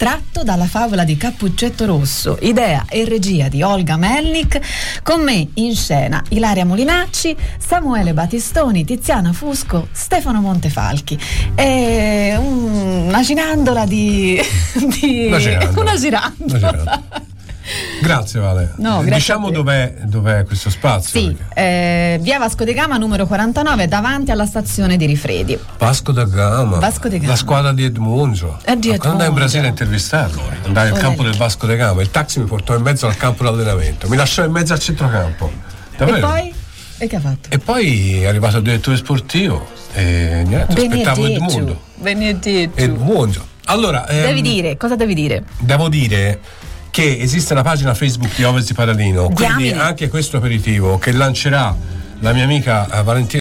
tratto dalla favola di Cappuccetto Rosso, idea e regia di Olga Melnik, con me in scena Ilaria Molinacci, Samuele Battistoni, Tiziana Fusco, Stefano Montefalchi. E una girandola di, di una girandola, una girandola. Una girandola. Grazie Vale. No, grazie diciamo dov'è, dov'è questo spazio? Sì, eh, via Vasco da Gama numero quarantanove, davanti alla stazione di Rifredi. Vasco da Gama, Vasco da Gama. La squadra di Edmunzo. È di Ma quando andai in Edmunzo. Brasile a intervistarlo, andai al Oh, campo lei. del Vasco da Gama, il taxi mi portò in mezzo al campo d'allenamento, mi lasciò in mezzo al centrocampo. E Davvero? poi? E che ha fatto? E poi è arrivato il direttore sportivo e niente, aspettavo Edmundo. Benedetto. Edmundo. Allora, ehm, Devi dire, cosa devi dire? devo dire che esiste una pagina Facebook di Ovest di Paralino, quindi Diamine. anche questo aperitivo che lancerà la mia amica eh, Valentina